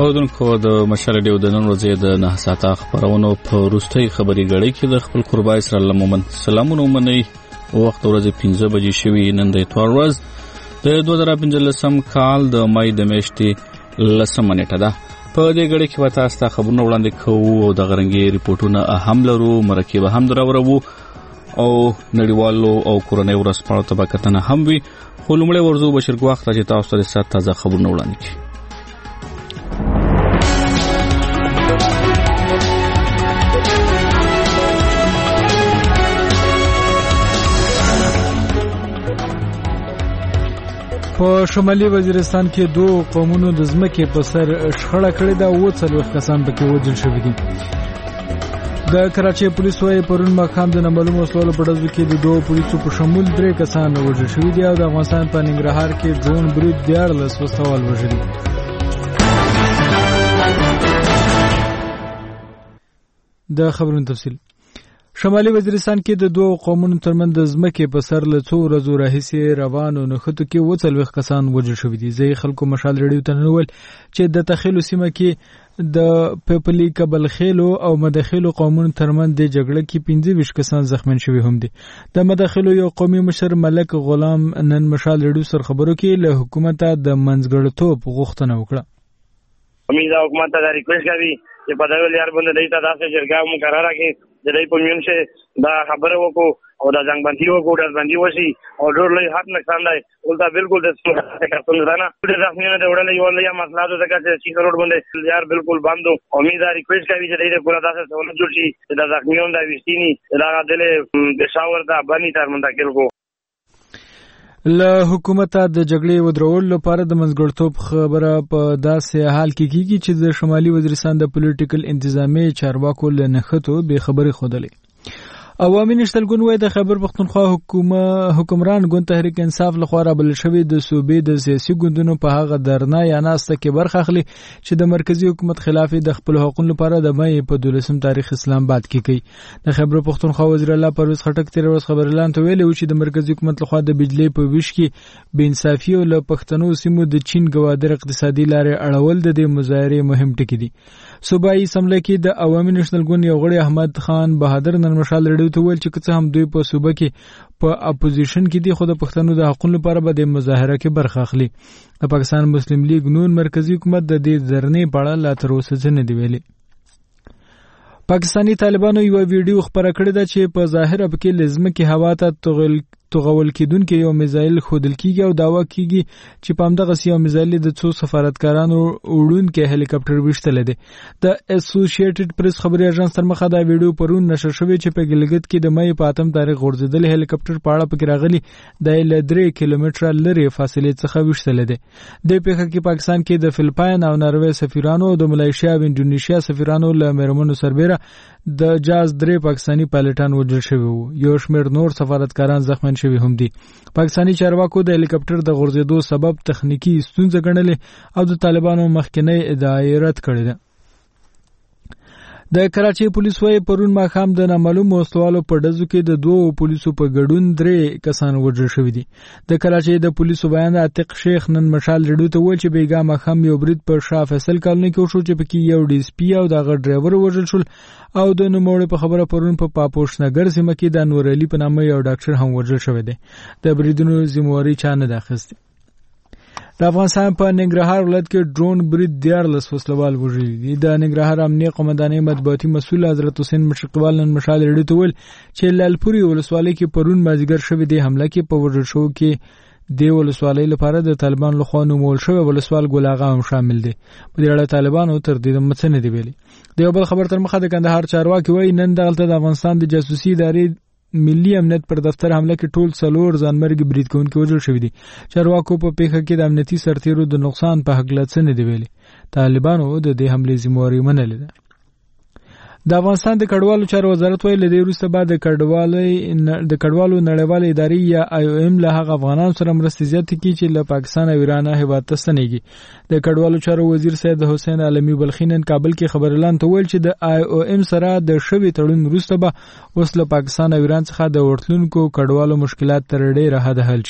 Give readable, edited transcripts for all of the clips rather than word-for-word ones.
اودونکو د مشال ډیو د نن ورځې د 9 ساعته خبرونو په وروستۍ خبري غړي کې د خپل قربا اسرائیل مومن سلامونه منئ. وخت ورځې 15 بجې شوي. نن د اتوار ورځ د 2015 کال د مای د میاشتې 10 نیټه ده. په دې غړي کې وتا استا خبرونه وړاندې کوو او د غرنګي ریپورتونه اهم لرو، مرکه هم دراورو او نړیوالو او کورنۍ ورسپاړو طبقاتنه هم وي. خو لومړی ورزو بشیر ګواخ راځي تاسو ته سات تازه خبرونه وړاندې کړي. په شمالي وزیرستان کې 2 قومونو د ځمکې په سر شخړه کړې ده او 40 کسان پکې وژل شوي دي. د کراچۍ پولیس وايي پرون ماښام د نامعلومو وسلو په ډزو کې د 2 پولیسو په شمول 3 کسان وژل شوي دي او د افغانستان په ننګرهار کې ډرون برید 14 وسوال وژلي. د خبرونو تفصیل. شمالي وزیرستان کې د 2 قومونو ترمنځ د ځمکې په سر له 2 ورځو راهیسې روانو نښتو کې 40 کسان وژل شوي دي. ځینې خلکو مشال ریډیو ته وویل چې د تخیلو سیمه کې د پیپلی کبل خیلو او مداخلو قومونو ترمنځ د جګړه کې 25 کسان زخمین شوي هم دي. د مداخلو یو قومي مشر ملک غلام نن مشال ریډیو سره خبرو کې له حکومت د منځګړیتوب غوښتنه وکړه. امید حکومت ته ریکوست کوي چې په دغه لار باندې دایته داسې جرګه مقرره کړي د دې په میون شه دا خبره وکړو او دا ځنګ باندې وکړو د باندې وشي او ډور لوی حق نقصان دی. ولدا بالکل د څه کارونه نه د ځخمینه د وړلې یو لیا مسله ده چې چې روډ باندې یار بالکل بندو. امید ریکوست کوي چې دې پورا داسې سہولت جوړ شي د ځخمیون د وستینی دا دله بشاور ته باندې تر منتقل کو. له حکومت د جګړې ودرول لپاره د منځګړیتوب خبره په داسې حال کې کیږي چې د شمالي وزیرستان د پولیټیکل انتظامی چارواکو له نښتو به خبري خودلې. عوامي نشتلګون وای د خیبر پختونخوا حکمران ګوند تحریک انصاف لخوا رابل شوی د صوبې د سیاسي ګوندونو په هغه درنا یا ناسته کې برخه اخلي چې د مرکزی حکومت خلاف د خپل حقوقو لپاره د مې په 12 تاریخ اسلام آباد کې کوي. د خیبر پختونخوا وزیر الله پرویز خټک تیر ورځ خبر اعلان ته ویلي و چې د مرکزی حکومت لخوا د بجلی په ویش کې بې انصافي او له پښتنو سیمو د چین ګوادر اقتصادي لارې اړول د مظاهره مهم ټکی دي. صوبایي اسمبلی کې د عوامي نشتلګون یو غړي احمد خان بهادر نن مشال ریډیو ته ویل چې که هم دوی په صوبه کې په اپوزیشن کې دي خو د پښتنو د حقوقو لپاره به د مظاهره کې برخه اخلي. د پاکستان مسلم لیگ نون مرکزی حکومت د دې ځرنې په اړه لا تر اوسه څه نه دی ویلي. پاکستانی طالبانو یو ویډیو خبره کړې ده چې په ظاهر په کې لزمه کې هوا ته توغول کېدونکو یو میزایل خودل کیږي او داوا کیږي چې په همدغه سیمه میزایل د 2 سفارتکارانو وړونکو هلیکاپټر وشتل دي. د اسوسییټډ پریس خبري اژانس تر مخه دا ویډیو پرون نشر شوی چې په ګلګت کې د مې په 8 تاریخ غورځیدل هلیکاپټر په اړه پکې راغلي د 3 کیلومتره لري فاصله څخه وشتل دي. د پیښه کې پاکستان کې د فلپاین او ناروې سفیرانو او د ملایشیا او انډونیشیا سفیرانو له مرمنو سربېره د جاز 3 پاکستانی پایلټان وژل شوي وو. یو شمېر نور سفارتکاران زخمین شوي هم دي. پاکستانی چارواکو د هلیکاپټر د غورځېدو سبب تخنیکی ستونزه ګڼلې او د طالبانو مخکنی ادعای رد کړې ده. د کراچۍ پولیس وايي پرون ماښام د نامعلومو وسلوالو په ډزو کې د 2 پولیسو په ګډون 3 کسان وژل شوي دي. د کراچۍ د پولیسو بیان عتیق شیخ نن مشال ریډیو ته ویل چې بیګا ماښام یو برید په شاه فیصل کالونی کې وشو چې پکې یو ډي اس پی او دغه ډرایور وژل شول او د نوموړي په خبره پرون په پاپوش نګر سیمه کې د نور علي په نامه یو ډاکټر هم وژل شوی دی. د بریدونو ذمہواری چا نه اخیسته. د افغانستان په ننګرهار ولایت کې ډرون برید 14 وسلوال وژلي دي. د ننګرهار امنیه قومندانۍ مطبوعاتي مسؤل حضرت حسین مشرقوال نن مشال ریډیو ته ویل چې لالپوري ولسوالۍ کې پرون مازیګر شوې د حمله کې په وژل شو کې د ولسوالۍ لپاره د طالبان لخوا نومول شوی ولسوال ګل اغا هم شامل دي. په دې اړه طالبانو تر دې مڅ نه دی ویلي. د یو بل خبر تر مخه د کندهار چارواکي وایي نن دغلته د افغانستان د جاسوسي ادارې ملي امنیت پر دفتر حمله کې ټول 4 ځانمرګي برید کوونکي وژل شوي دي. چارواکو په پیښه کې د امنیتي سرتیرو د نقصان په هکله څه نه دی ویلي. طالبانو د دې حملې ذمہواری منلې ده. د افغانستان د کډوالو چارو وزارت ویل د وروسته بعد د کډوالو نړیوالې ادارې یا آی او ام له هغه افغانانو سره مرستې زیاتې کړي چې له پاکستان او ایران هیواد ته ستنېږي. د کډوالو چارو وزیر سید حسین عالمي بلخی نن کابل کې خبر اعلان ته ویل چې د آی او ام سره د شوي تړون وروسته به اوس له پاکستان او ایران څخه د ورتلونکو کډوالو مشکلات تر ډېره حده حل شي.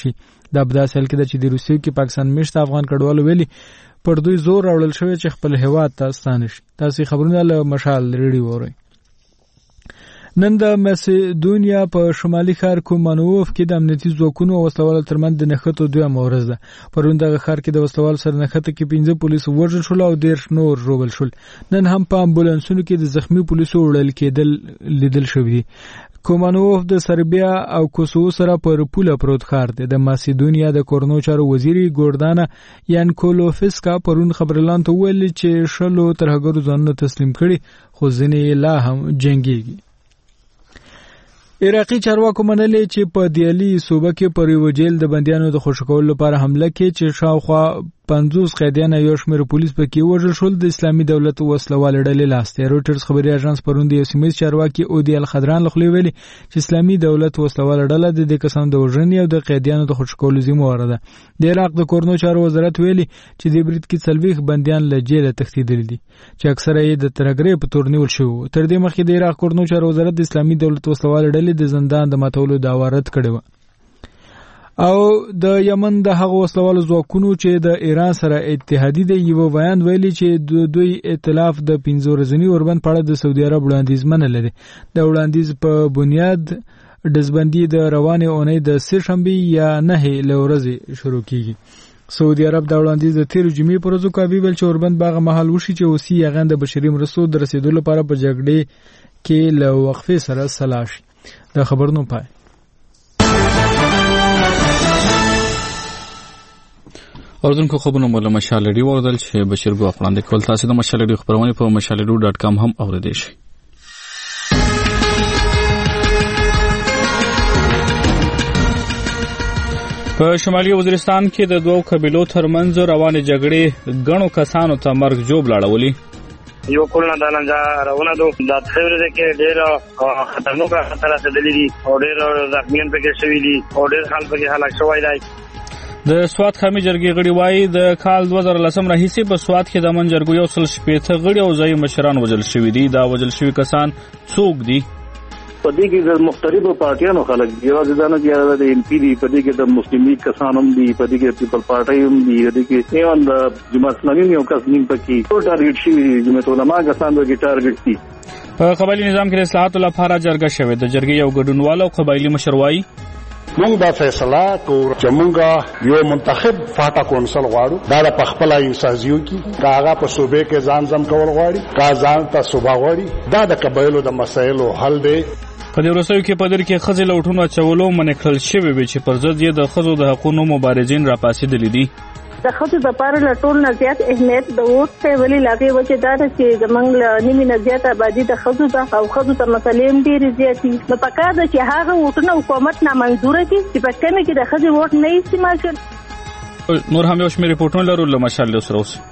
دا په داسې حال کې ده چې د روسیې کې پاکستان میشته افغان کډوالو ویلي پر دوی زور راوړل شوی چې خپل هیواد ته ستانه شي. تاسې خبرونه له مشال ریډیو واورئ. نن د مسیدونیا په شمالي ښار کومانوف کې د امنیتي ځواکونو او وسلوالو ترمنځ د نښتو دویمه ورځ ده. پرون دغه ښار کې د وسلوالو سره نښته کې 15 پولیس وژل شول او 13 نور ژوبل شول. نن هم په امبولانسونو کې د زخمی پولیسو وړل کېدل لیدل شوي دي. کومانوف د سربیا او کوسوو سره پر پوله پروت ښار دی. د مسیدونیا د کورنو چارو وزیر ګوردانا یانکولوفسکا پرون خبرلاند ته ویل چې شلو ترهګرو ځانونه تسلیم کړي خو ځینې لا هم جنګيږي. عراقي چارواکو منلې چې په دیالي صوبه کې پر یو جیل د بندیانو د خوشکولو لپاره حمله کې چې شاوخوا 50 قیدیان یو شمېر پولیس پکې وژل شول د اسلامي دولت وسلوال ډلې لاس ته. رويټرز خبري اژانس پرون د یو سیمه چارواکي اودي الخضران لخوا ویلي چې اسلامي دولت وسلوال ډله د کسانو د وژنې او د قیدیانو د خوشکولو ذمہ واره ده. د عراق د کورنو چارو وزارت ویلي چې د برید کې 40 بندیان له جیل تښتیدل دي چې اکثره یې د ترګرې په تور نیول شوی. تر دې مخکې د عراق کورنو چارو وزارت د اسلامي دولت وسلوال ډلې د زندان د ماتولو دعوه رد کړې و. او د یمن د هغو وسلوالو ځواکونو چې د ایران سره اتحادی دی یو بیان ویلي چې دوی ائتلاف د 15 ورځنی اوربند په اړه د سعودي عرب وړاندیز منل دي. د وړاندیز په بنیاد دزبندی د روانې اونۍ د سه شنبه یا 9 لورځي شروع کیږي. سعودي عرب د وړاندیز د 13 جمعې پر ورځ کوي بل چې اوربند باغ محل وشي چې اوسي هغه د بشري مرستو د رسیدلو لپاره په جګړې کې له وقفې سره سلاش. د خبرونو پای اوردونکو خبرونه مله مشالډي وردل چې بشیر ګو خپلاندې کول. تاسو د مشالډي خبرونه په mashaledu.com هم اوریدئ شئ. په شمالي وزیرستان کې د دوو قبیلو ترمنځ روانې جګړې غنو کسانو ته مرګ جوړ لاړولي. یو کولنه د نن راونه د خبره کې ډېر خطرناک خطر سره دي او ډېر زخمیان پکې شوي دي او ډېر حال پکې هلاک شوی دی. د سوات خامي جرګې غړي وایي د کال 2010 راهیسې په سوات کې د منجرګو یو سل شپېته غړي او ځای مشران وژل شوي دي. دا وژل شوي کسان څوک دي؟ په دې کې د مختلفو پارټیانو خلک دي. یوازې دا نه چې د ایم پی دي، په دې کې د مسلم لیگ کسان هم دي، په دې کې پیپل پارټي هم دي، په دې کې ایوان د جماعت اسلامي یو کس نیم پکې ټارګټ شي دي. جماعت علماء کسان د ټارګټ دي. په قبایلی نظام کې اصلاحات لپاره جرګه شوې. د جرګې یو ګډونوال او قبایلی مشر وایي موږ دا فیصله کوو چې موږ یو منتخب فاټا کونسل غواړو. دا د پخپله انسازیو کې کاغه په صوبې کې ځان زم کول غواړي، کا ځان ته صوبه غواړي. دا د قبایلو د مسایلو حل دی. په دې ورسېو کې په در کې خځې لوټونو چولو منې کړل شوی وي چې پر ضد یې د خځو د حقوقو مبارزین راپاسېدلي دي. د خځو د لپاره له ټول نه زیات اهمیت د ووټ ته ولې لاګي وجه دا ده چې زمونږ نیمه نه زیات آبادي د خځو ده او خځو ته مسلې هم ډېرې زیاتې. نو پکار ده چې هغه ووټونه حکومت نامنظوره کړي چې په کمې کې د ښځې ووټ نه استعمال کړي. نور هم یو شمېر ریپورټونه لرو له مشال سره اوس.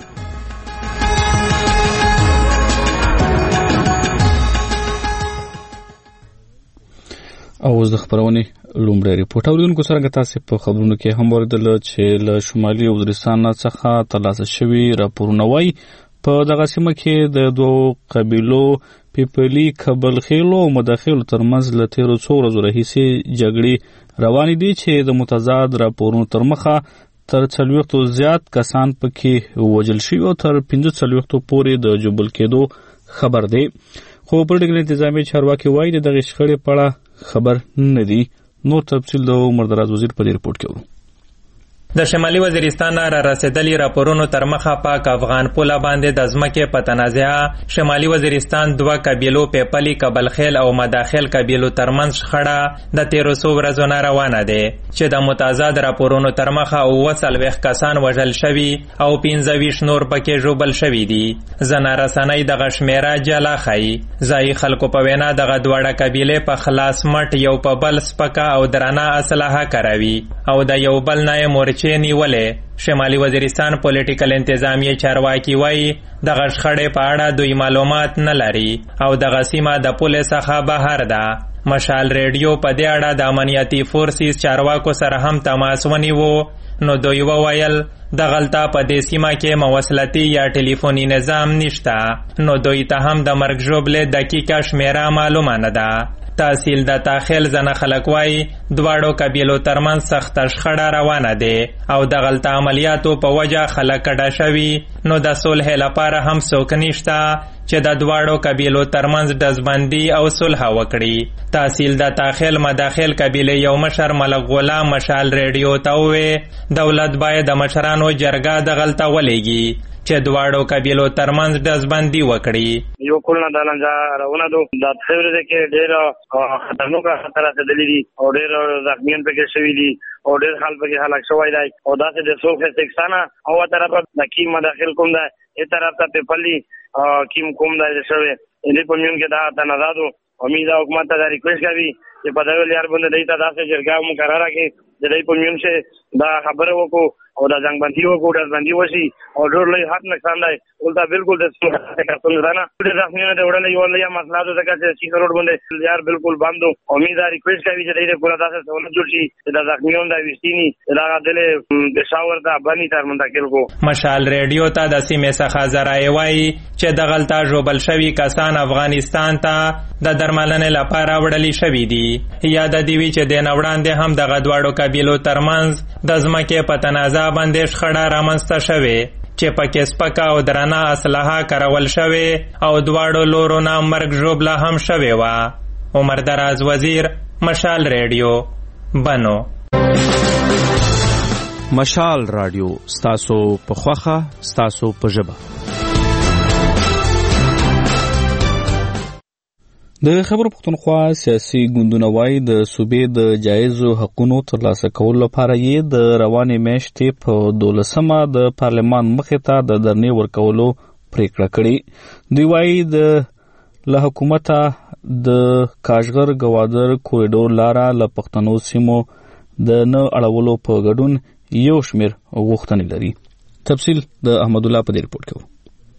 او اوس د خبرونې لومړی ریپورټ اوریدونکو سره تاسو په خبرونو کې هم اوریدل چې له شمالي وزیرستان څخه ترلاسه شوي راپورونه وایي په دغه سیمه کې د دوو قبیلو پیپلي کبلخیلو او مداخلو ترمنځ له 13 ورځو راهیسې جګړې روانې دي چې د متضاد راپورونو تر مخه تر 40 زیات کسان پکې وژل شوي او تر 45 پورې د جوبل کېدو خبر دی. خو پولیټیکل انتظامی چارواکي وایي دغه شخړې په اړه خبر نه دی. نور تفصیل د عمر دراز وزیر په دې ریپورت کې ورو. د شمالي وزیرستان را رسیدلی راپورونو تر مخه پاک افغان پوله باندې د ځمکې په تنازعه شمالي وزیرستان دوه قبیلو پیپلي کبلخیل او مداخل قبیلو ترمنځ شخړه د 13 ورځو نه روانه ده چې د متضاد راپورونو تر مخه 40 کسان وژل شوي او 15 نور پکې ژوبل شوي دي. ځنه رسنۍ دغه شمیره جلا ښیي. ځایي خلکو په وینا دغه دواړه قبیلې په خلاص مټ یو په بل سپکه او درانه اسلحه کاروي او د یو بل نه مورچې نیولې. شمالي وزیرستان پولیټیکل انتظامیه چارواکي وایي دغه شخړې په اړه دوی معلومات نه لري او دغه سیمه د پولیس څخه بهر ده. مشال ریډیو په دې اړه د امنیتي فورسز چارواکو سره هم تماس ونیو نو دوی وویل دغلته په دې سیمه کې مواصلاتي یا ټلیفوني نظام نشته نو دوی ته هم د مرګ ژوبلې دقیقه شمیره معلومه نه ده. تحصیل د تاخیل ځنه خلک وایي دواړو قبیلو ترمنځ سخته شخړه روانه ده او د غلط عملیاتو په وجه خلک کډه شوي، نو د صلح لپاره هم څوک نشته چې د دواړو قبیلو ترمنځ ډزبندي او صلح وکړي. تحصیل د تاخیل مداخل قبیله یو مشر ملک غلام مشال ریډیو ته وویل دولت باید د مشرانو جرګه د غلطه ولېږي چې دواړو قبیلو ترمنځ ډزبندي وکړي. یو کولنه د لنجا راونه دو د خبره کې ډېر خطرناک خطر راځلي دي او ډېر زخمیان پکې شوي دي او ډېر حال پکې هلاک شوی دی او داسې د سوخ سکسانه او طرفه د کی مداخل کوم ده ای طرف ته پلی کیم کوم ده شوی دې په میون کې دا تنازادو امید حکومت ته ریکوست کوي چې په دغه لار باندې دایته داسې جرګه مقرره کړي چې دای په میون شه دا خبره وکړو او دا جنگ بندي وکړو ډزبندي وشي او ډېر لوی حد نقصان دی ولته بالکل د څه نه د زخمیانو د وړل یو لوی مسله ده چې سیده روډ باندې یار بالکل بندو امید ریکوست کوي چې دې پورا داسې سہولت جوړ شي چې د زخمیانو د وستینی دا دل د شاور ته باندې تر منتقل کو. مشال ریډیو ته د سیمې څخه ذرایع وایي چې د غلطه ژوبل شوي کسان افغانستان ته د درملنې لپاره وړل شوي دي. یاد دی وی چې د نوړاندې هم د غدواړو قبیلو ترمنځ د ځمکې په تنازع باندې شخړه رامنځته شوې چې پکې سپکه او درنه اسلحه کارول شوې او دواړو لورو نه مرګ ژوبله هم شوې وه. عمر دراز وزیر، مشال ریډیو، بنو. مشال رادیو ستاسو په خوخه ستاسو په ژبه. د خیبر پختونخوا سیاسي ګوندونه وایي د صوبې د جایزو حقونو ترلاسه کولو لپاره یې د روانې میاشتې په 12مه د پارلمان مخې ته د درنې ورکولو پریکړه کړې. دوی وایي له حکومته د کاشغر ګوادر کوریډور لاره له پښتنو سیمو د نه اړولو په ګډون یو شمېر غوښتنې لري. تفصیل د احمد الله په دې رپورټ کې.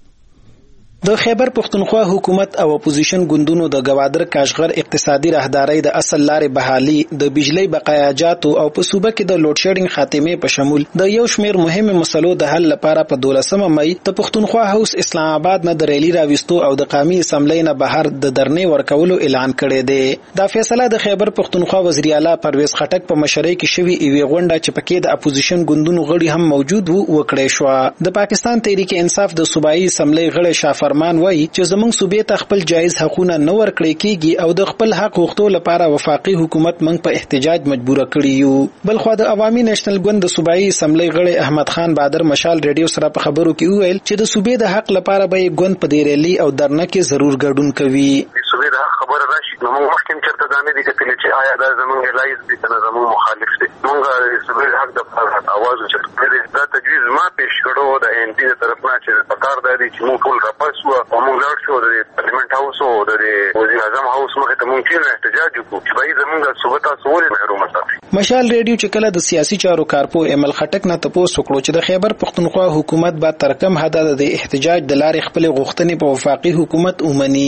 د خیبر پختونخوا حکومت او اپوزیشن ګوندونو د گوادر کاشغر اقتصادي راهدارۍ د اصل لارې بحالي، د بجلی بقایاجاتو او په صوبه کې د لوډ شیډینګ خاتمه په شمول د یو شمېر مهمه مسلو د حل لپاره په 12مه مئی د پختونخوا هاوس اسلام آباد نه د ریلی راوستو او د قومي اسمبلی نه بهر د درنې ورکولو اعلان کړی دی. دا فیصله د خیبر پختونخوا وزیر اعلی پرویز خټک په مشرۍ کې شوی ایوي غونډه چې پکې د اپوزیشن ګوندونو غړي هم موجود وو وکړې شو. د پاکستان تحریک انصاف د صوبایي اسمبلی غړي شاه فرمان وایي چې زموږ صوبې ته خپل جایز حقونه نه ورکړي کیږي او د خپل حق غوښتلو لپاره وفاقي حکومت موږ په احتجاج مجبور کړی یو. بلخو د عوامي نېشنل ګوند د صوبایي اسمبلی غړي احمد خان بادر مشال ریډیو سره په خبرو کې وویل چې د صوبې د حق لپاره به ګوند په دې ریلی او درنه کې ضرور ګډون کوي. صوبې د حق خبره راشي نو موږ مخکې چرته ځانې دي کتلې چې آیا دا زموږ لایز دي کنه زموږ مخالف دي. موږ د صوبې حق د اواز چې دا تجویز ما پیش کړو د ان ټي طرف نه چې پکار دی چې موږ ټول راپاس وو او موږ لاړ شو د پارلیمنت هاوس او د وزیر اعظم هاوس مخې ته موږ چې احتجاج وکړو چې باید زموږ صوبې تاسو ولې محروم ساتي. مشال ریډیو چې کله د سیاسي چارو کارپو امل خټک نه تپوس وکړو چې د خیبر پختونخوا حکومت با تر کم حد د احتجاج د لارې خپل غوښتنې په وفاقي حکومت ومني.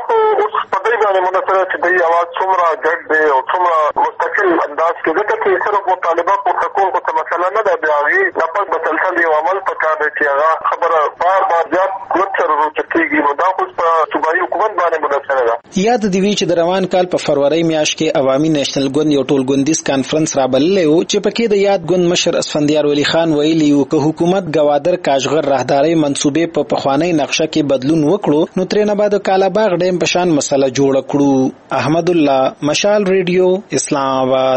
مناسبه چې د اواز څومره ګډ دی او څومره مستقل انداز کې ځکه چې صرف مطالبه پورته کول خو مسله نه ده، بیا هغې لپاره مسلسل یو عمل پکار دی چې هغه خبره بار زیات قوت سره روچتېږي. نو دا خو په صوبایي حکومت باندې منحصره ده. یاد دی وی چې د روان کال په فروری میاشت کې عوامي نېشنل ګوند یو ټولګوندیز کانفرنس رابللی و چې پکې د یاد ګوند مشر اسفندیار ولی خان ویلي و که حکومت ګوادر کاشغر راهدارۍ منصوبې په پخوانۍ نقشه کې بدلون وکړو نو ترې نه بعد کالاباغ ډیم په شان مسله جوړه کړو. احمد الله، مشال ریډیو، اسلام آباد.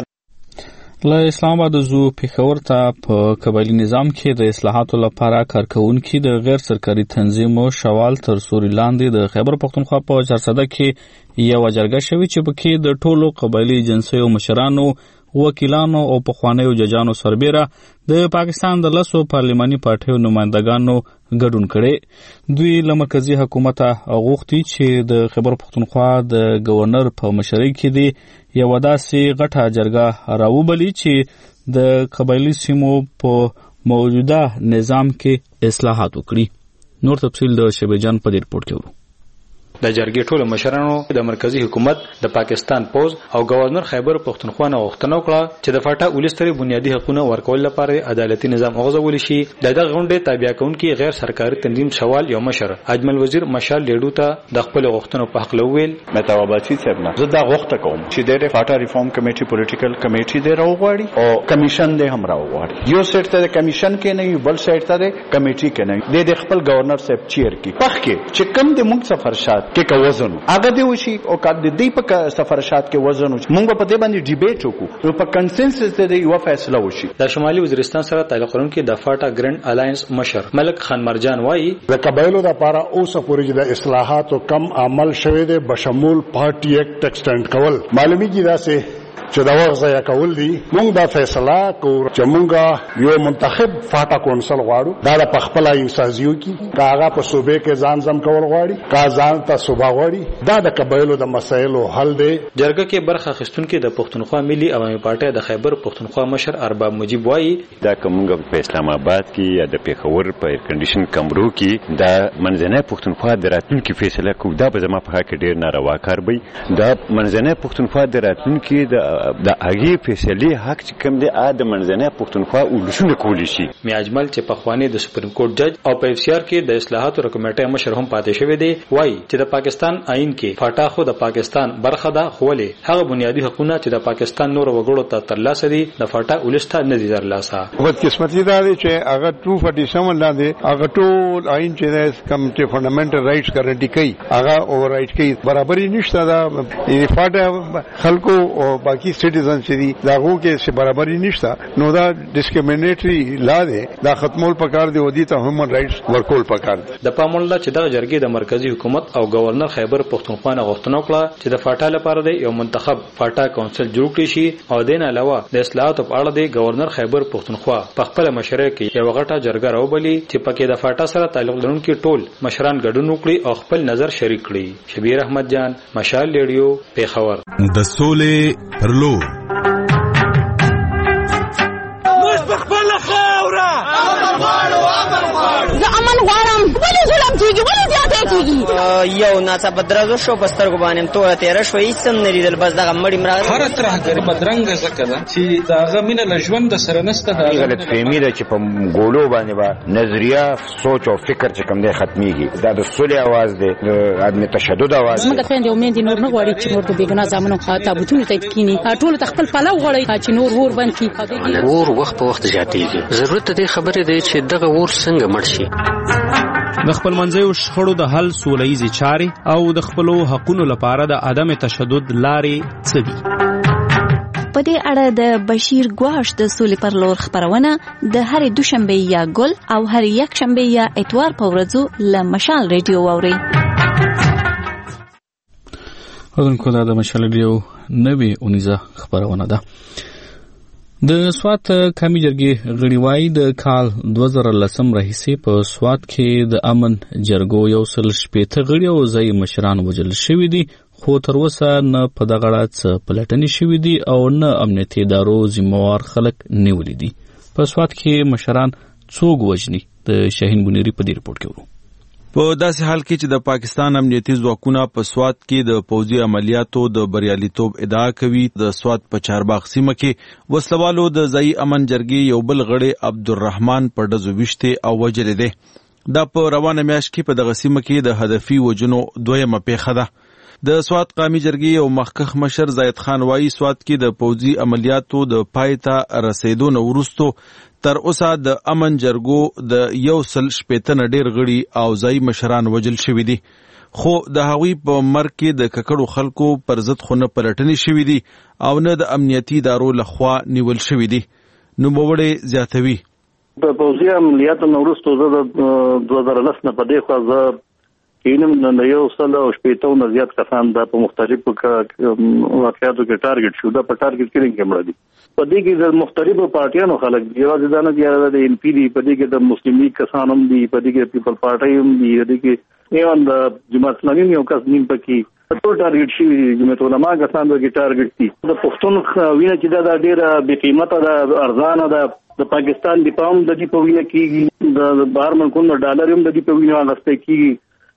له اسلام آباد زو پېښور ته په قبایلي نظام کې د اصلاحاتو لپاره کارکوونکي د غیر سرکاري تنظیمو شوال تر سوري لاندې د خیبر پختونخوا په چارسده کې یو جرګه شوې چې پکې د ټولو قبایلي جنسیو مشرانو، وکیلانو او پخوانیو ججانو سربیره د پاکستان د 10 پارلماني پارټیو نمائندګانو ګډون کړي. دوی له مرکزی حکومت غوښتي چې د خیبر پختونخوا د گورنر په مشرۍ کې دی یو داسې غټه جرګه راوبلي چې د قبایلي سیمو په موجوده نظام کې اصلاحات وکړي. نور تفصیل د شبیجان په دې رپورټ کې ورو. د جرګې ټولو مشرانو د مرکزی حکومت د پاکستان پوز او گورنر خیبر پختونخوا نه غوښتنه وکړه چې د فاټا ولستري بنیادی حقوقونه ورکول لپاره عدالتي نظام وغځول شي. دغه غونډې تابع کونکي غیر سرکاري تنظیم شوال یو مشر اجمل وزیر مشال لیډو ته د خپل غوښتنو په حق لویل متوابتی صاحب زه دا غوښتنه کوم چې د فاټا ریفارم کمیټي پولیټیکل کمیټي دی راوغواړي او کمیشن دی هم راوغواړي. یو سیټ ته کمیشن کې نه یو بل سیټ ته کمیټي کې نه د خپل گورنر صاحب چیر کی پخ کې چې کم د موږ سفرشات کې کوزن هغه دی وشي او کله د دې په سفرشات کې وزن موږ په دې باندې ډیبیټ وکړو نو په کنسنسس ته یو فیصله وشي. د شمالي وزیرستان سره تعلق لرونکي د فاټا ګرند الاینس مشر ملک خان مرجان وایي د قبایلو د لپاره اوسه پورې د اصلاحات او کم عمل شوه د بشمول پارټي ایکټ ایکسټند کول معلومیږي دا سه چې دا ورځه کول دي. موږ دا فیصله کوو چې موږ یو منتخب فاټا کونسل غواړو دا د خپل انسازیو کې کاغه په صوبې کې ځان زم کول غواړي کا ځان ته صوبا غواړي دا د قبایلو د مسایلو حل دی. جرګه کې برخه اخیستونکو د پښتونخوا ملي عوامي پارټي د خیبر پښتونخوا مشر ارباب مجيب وایي دا کومه په اسلام آباد کې یا د پیښور په ایر کنډیشن کمرو کې دا منځنۍ پښتونخوا د راتلونکو فیصله کوي دا به زما په حق ډیر ناروا کار وي. دا منځنۍ پښتونخوا د راتلونکو د هغه فیصله حق چې کوم دی د منځنۍ پښتونخوا ولسونه کولی شي. میاجمل چې په خوانی د سپریم کورټ جج او په افسیار کې د اصلاحاتو کمیټې مشر هم پاتې شوی دی وایي چې د پاکستان آئین کې فاټا خو د پاکستان برخه ده خو له هغه بنیادی حقوقونه چې د پاکستان نور وګړو ته ترلاسه دي د فاټا ولسته نه دي ترلاسه. بدقسمتي دا دی چې هغه 247 لاندې هغه ټول آئین چې کوم چې فنډامنټل رائټس ګارانټي کوي هغه اوور رائټ کوي برابرۍ نشته. دا فاټا خلکو او باقي سټیزن چې دي داغو کې څه برابرۍ نشته نو دا ډیسکریمینیټری لا دی دا ختمول پکار دی او دي ته هیومن رائټس ورکول پکار دی. د پاموړه چې د جرګې د مرکزی حکومت او گورنر خیبر پښتونخوا نه غوښتنه وکړه چې د فاټا لپاره د یو منتخب فاټا کونسل جوړ کړي شي او دین علاوه د اصلاحاتو په اړه د گورنر خیبر پښتونخوا په خپل مشره کې یو غټه جرګه راوبلي چې پکې د فاټا سره تعلق لرونکي ټول مشران ګډون وکړي او خپل نظر شریک کړي. شبیر احمد جان مشال ریډیو پیښور. د سولې پرلو امن غواړم ولې ظلم کیږي ولې زیاته کیږي یو ناڅاپه درزو شو په سترګو باندې توره تیره شو هیڅ هم نه لیدل بس دغه مړی مرغه هر ترهګر بدرنګ زکه ده چې داغه مینه له ژوند سره نسته. دا غلط فهمي ده چې په ګولو باندې با نظریه سوچ او فکر چې کوم دی ختميږي. دا د سولې आवाज دی د عدم تشدد आवाज دی. موږ ته یو مين دي نور نه غواړي چې نور د بیګنا ځامنو تابوتونه ته کینی ټول تخپل پلو غواړي چې نور ور باندې کی ور وخت په وخت زیاتېږي. ضرورت دې خبره دی چې دغه ور څنګه مړ شي. د خپل منځیو شخړو د حل سوله‌ییزې چارې او د خپلو حقونو لپاره د عدم تشدد لارې څه دي؟ په دې اړه د بشیر ګواش د سولې پر لور خبرونه د هرې دوشنبه یا ګل او هرې یکشنبه یا اتوار په ورځو له مشال ریډیو واورئ. اذن کوله د مشال ریډیو نوې اونیزه خبرونه ده. د سوات کمی جرګې غړي وایي د کال 2010 راهیسې په سوات کې د امن جرګو یو سل شپېته غړي او ځای مشران وژل شوي دي خو تر اوسه نه په دغه اړه څه پلټنې شوي دي او نه امنیتي ادارو ذمہوار خلک نیولي دي. په سوات کې مشران څوک وژني د شاهین بنيري په دې رپورټ کې ورو. په داسې حال کې چې د پاکستان امنیتي ځواکونه په سوات کې د پوځي عملیاتو د بریالیتوب ادعا کوي. د سوات په چارباغ سیمه کې وسلوالو د ځای امن جرګې یو بل غړی عبدالرحمن په ډزو ویشته او وجلې ده. دا په روانه میاشت کې په دغه سیمه کې د هدفي وجنو دویمه پیښه ده. د سوات قومي جرګې او مخکخ مشر زاید خان وایي سوات کې د پوځي عملیاتو د پای ته رسیدو نه وروسته تر اوسه د امن جرګو د یو سل شپېته نه ډېر غړي او ځای مشران وژل شوي دي خو د هغوی په مرګ کې د ککړو خلکو پر ضد خو نه پلټنې شوي دي او نه د امنیتي ادارو لخوا نیول شوي دي. نوموړی زیاتوي په پوځي عملیاتو نه وروسته زه د 2010 نه په دې خوا زه کینم د یو سل او شپېته نه زیات کسان دا په مختلفو واقعاتو کې ټارګټ شو. دا په ټارګټ کیلینګ کې مړه دي. په دې کې د مختلفو پارټیانو خلک دي. یوازې دا نه چې د ایم پی دي په دې کې د مسلم لیگ کسان هم دي په دې کې پیپل پارټي هم دي په دې کې ایوان د جماعت اسلامي یو کس نیم پکې ټول ټارګټ شي. جماعت علماء کسان د ټارګټ دي. د پښتون وینه چې دا ډیره بې قیمته ده ارزانه ده. د پاکستان د پام د دې په وینه کې د بهر ملکونو ډالر هم د دې په وینه اغسته کیږي.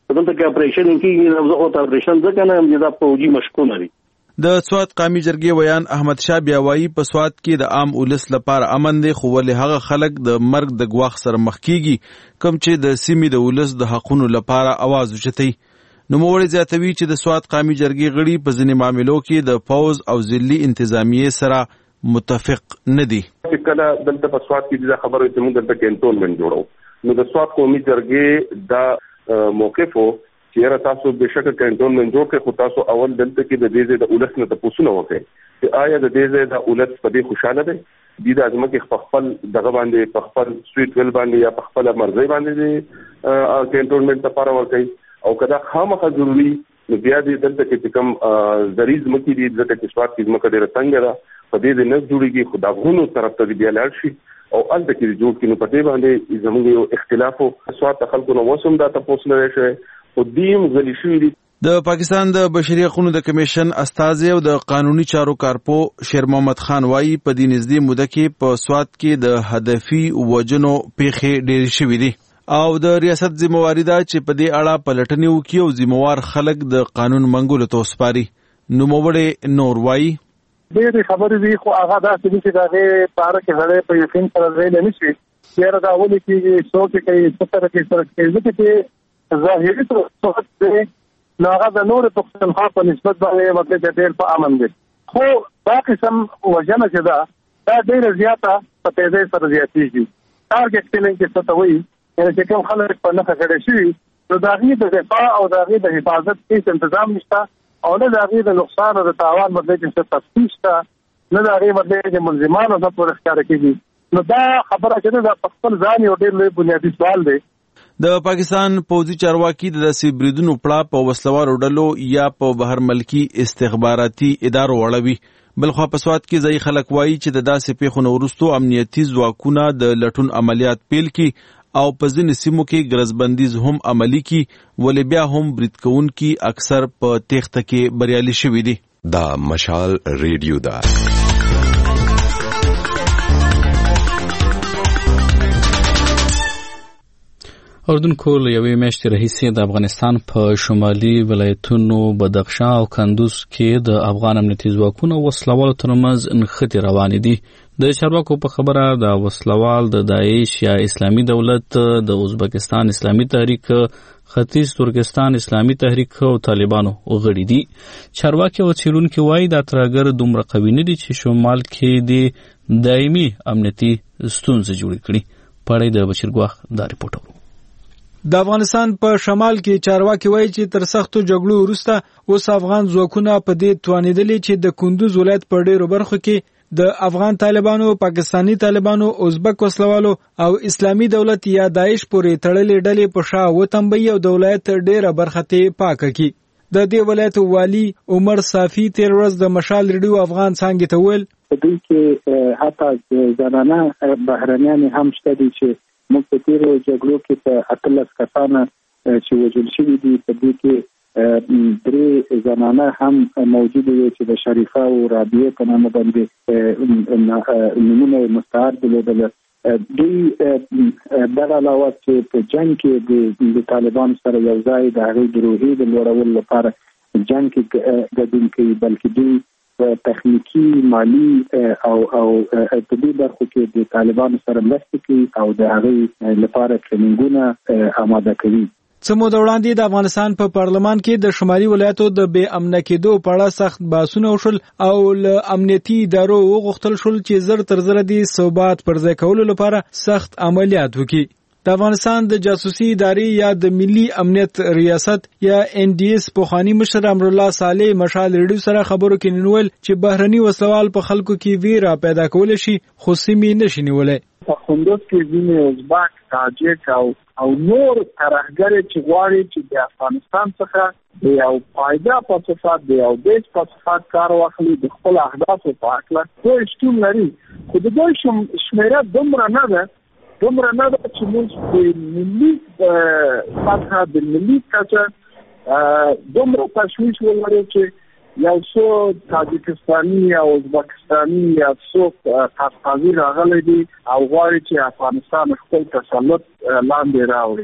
دلته کې اپریشن کیږي نو زه ته اپریشن ځکه نه هم دا فوجي مشکونه لري. د سوات قومي جرګې ویان احمد شاه بیاوایی په سوات کې د عام ولس لپاره امن دی خو ولې هغه خلک د مرګ د ګواښ سره مخ کیږي کوم چې د سیمې د ولس د حقونو لپاره आवाज اوچتوي. نوموړی زیاتوي چې د سوات قومي جرګې غړي په ځینې معاملو کې د فوز او ضلعي انتظامیې سره متفق نه دي. کله دلته په سوات کې د خبرو چې موږ دلته کینټونمنت جوړو نو د سوات قومي جرګې دا موقف وو چیرې تاسو بشکره کینټونمنت جوړ کړئ خو تاسو اول دلته کې د دې د اولس نه تاسو نه وکړئ چې آیا د دې د اولس په دې خوشاله دي د اعظم کې خپل دغه باندې په خپل سویټ ویل باندې یا په خپل مرزي باندې کینټونمنت لپاره ورکړي او کدا خامخا ضروري نو بیا دې دلته کې کوم زریز مکی دي ځکه چې سواد کې مکه ډیره څنګه ده په دې نه جوړیږي خداغونو طرف ته بیا لاړ شي او الته کې جوړ کینو په دې باندې زموږ یو اختلاف او سواد خلکو نو وسوم دا تاسو نه شي د پاکستان د بشري حقوقو د کمیشن استازي او د قانوني چارو کارپو شیر محمد خان وايي په دې نږدې موده کې په سواد کې د هدفي وجنو پیښې ډېرې شوې دي او د ریاست ذمہواری ده چې په دې اړه پلټنې وکړي او ذمہوار خلک د قانون منګولو ته وسپاري. نوموړی نور وايي ډېرې خبرې دي خو هغه داسې دي چې هغې په اړه کې سړی په یقین سره ویلی نه شي چېرې دا ولې کېږي څوک یې کوي څه سره کوي ځکه چې ظاهري صحت دی نو هغه د نورو پښتونخوا په نسبت باندې مطلب چې ډېر په امن دی خو دا قسم وژنه چې ده دا ډېره زیاته په تیزۍ سره زیاتېږي. ټارګېټ کیلینګ کې څه ته وایي یعنې چې کوم خلک په نښه کړی شوي نو د هغې د دفاع او د هغې د حفاظت هېڅ تنظام نشته او نه د هغې د نقصان او د تاوان مطلب چې څه تفتیش شته نه د هغې مطلب چې ملزمانو ته پورې ښکاره کېږي نو دا خبره چې ده په خپل ځان یو ډېر لوی بنیادي سوال دی. د پاکستان پوځي چارواکي د داسې بریدونو پړه په وسلوارو ډلو یا په بهر ملکی استخباراتي ادارو اړوي. بلخوا په سوات کې ځای خلک وایي چې د داسې پیښو نه وروسته امنیتي ځواکونه د لټون عملیات پیل کړي او په ځینې سیمو کې ګرځبندیز هم عملي کړي ولې بیا هم برید کوونکي اکثر په تېښته کې بریالي شوي دي. دا مشال ریډیو ده. اردوونکو له یوې میاشتې راهیسې د افغانستان په شمالي ولایتونو بدخشان او کندوز کې د افغان امنیتي ځواکونو وسلوالو ترمنځ نښتې روانې دي. د چارواکو په خبره د وسلوال د داعش یا اسلامي دولت د ازبکستان اسلامي تحریک ختیځ ترکستان اسلامي تحریک او طالبانو غړي دي. چارواکي او څېړونکي وایي دا ترهګر دومره قوي نه دي چې شمال کې د دایمي امنیتي ستونزې جوړې کړي. پړی د بشیر ګواخ دا ریپورټ. د افغانستان په شمال کې چارواکي وایي چې تر سختو جګړو وروسته اوس افغان ځواکونه په دې توانېدلي چې د کندوز ولایت په ډېرو برخو کې د افغان طالبانو، پاکستانی طالبانو، ازبک وسلوالو او اسلامي دولت یا داعش پورې تړلې ډلې په شا وتمبي او د ولایت ډېره برخه ته پاکه کړي. د دې ولایت والی عمر صافي تیر ورځ د مشال ریډیو افغان څانګې ته ویل په دې کې حتی زنانه بهرنیان هم شته دي چې موږ په تیرو جګړو کې په 18 کسانه چې وژل شوي دي په دې کې 3 زنانه هم موجود دي چې د شریفه او رابعه په نامه باندې نمونه مستعار درلودل. دوی دغه علاوه چې په جنګ کې د طالبان سره یو ځای د هغې د روحیې د لوړولو لپاره جنګ کې ګډون کوي بلکې دوی تخنیکی مالی او په دې برخو کې د طالبانو سره مرسته کوي او د هغې لپاره ټریننګونه آماده کوي. څه موده وړاندې د افغانستان په پارلمان کې د شمالي ولایتو د بې امنه کېدو په اړه سخت بحثونه وشول او له امنیتي ادارو وغوښتل شول چې زر تر زره د ثبات پر ځای کولو لپاره سخت عملیات وکړي. د افغانستان د جاسوسي ادارې یا د ملي امنیت ریاست یا NDS پوخانی مشر امرالله صالح مشال ریډیو سره خبرو کې ننول چې بهرني وسلوال په خلکو کې ویره پیدا کول شي خو سیمې نشي نیولای. په کندوز کې ځینې ازبک، تاجک او نور ترهګر چې غواړي چې د افغانستان څخه د یو فایده په صفت د یو بیس په صفت کار واخلي د خپل اهدافو په اړه دوی شتون لري خو د دوی شمیره دومره نه ده چې موږ د ملي سطحه د ملي کچه دومره تشویش ولرو چې یو څو تاجکستاني یا ازبکستاني یا څو قفقازي راغلي دي او غواړي چې افغانستان خپل تسلط لاندې راوړي.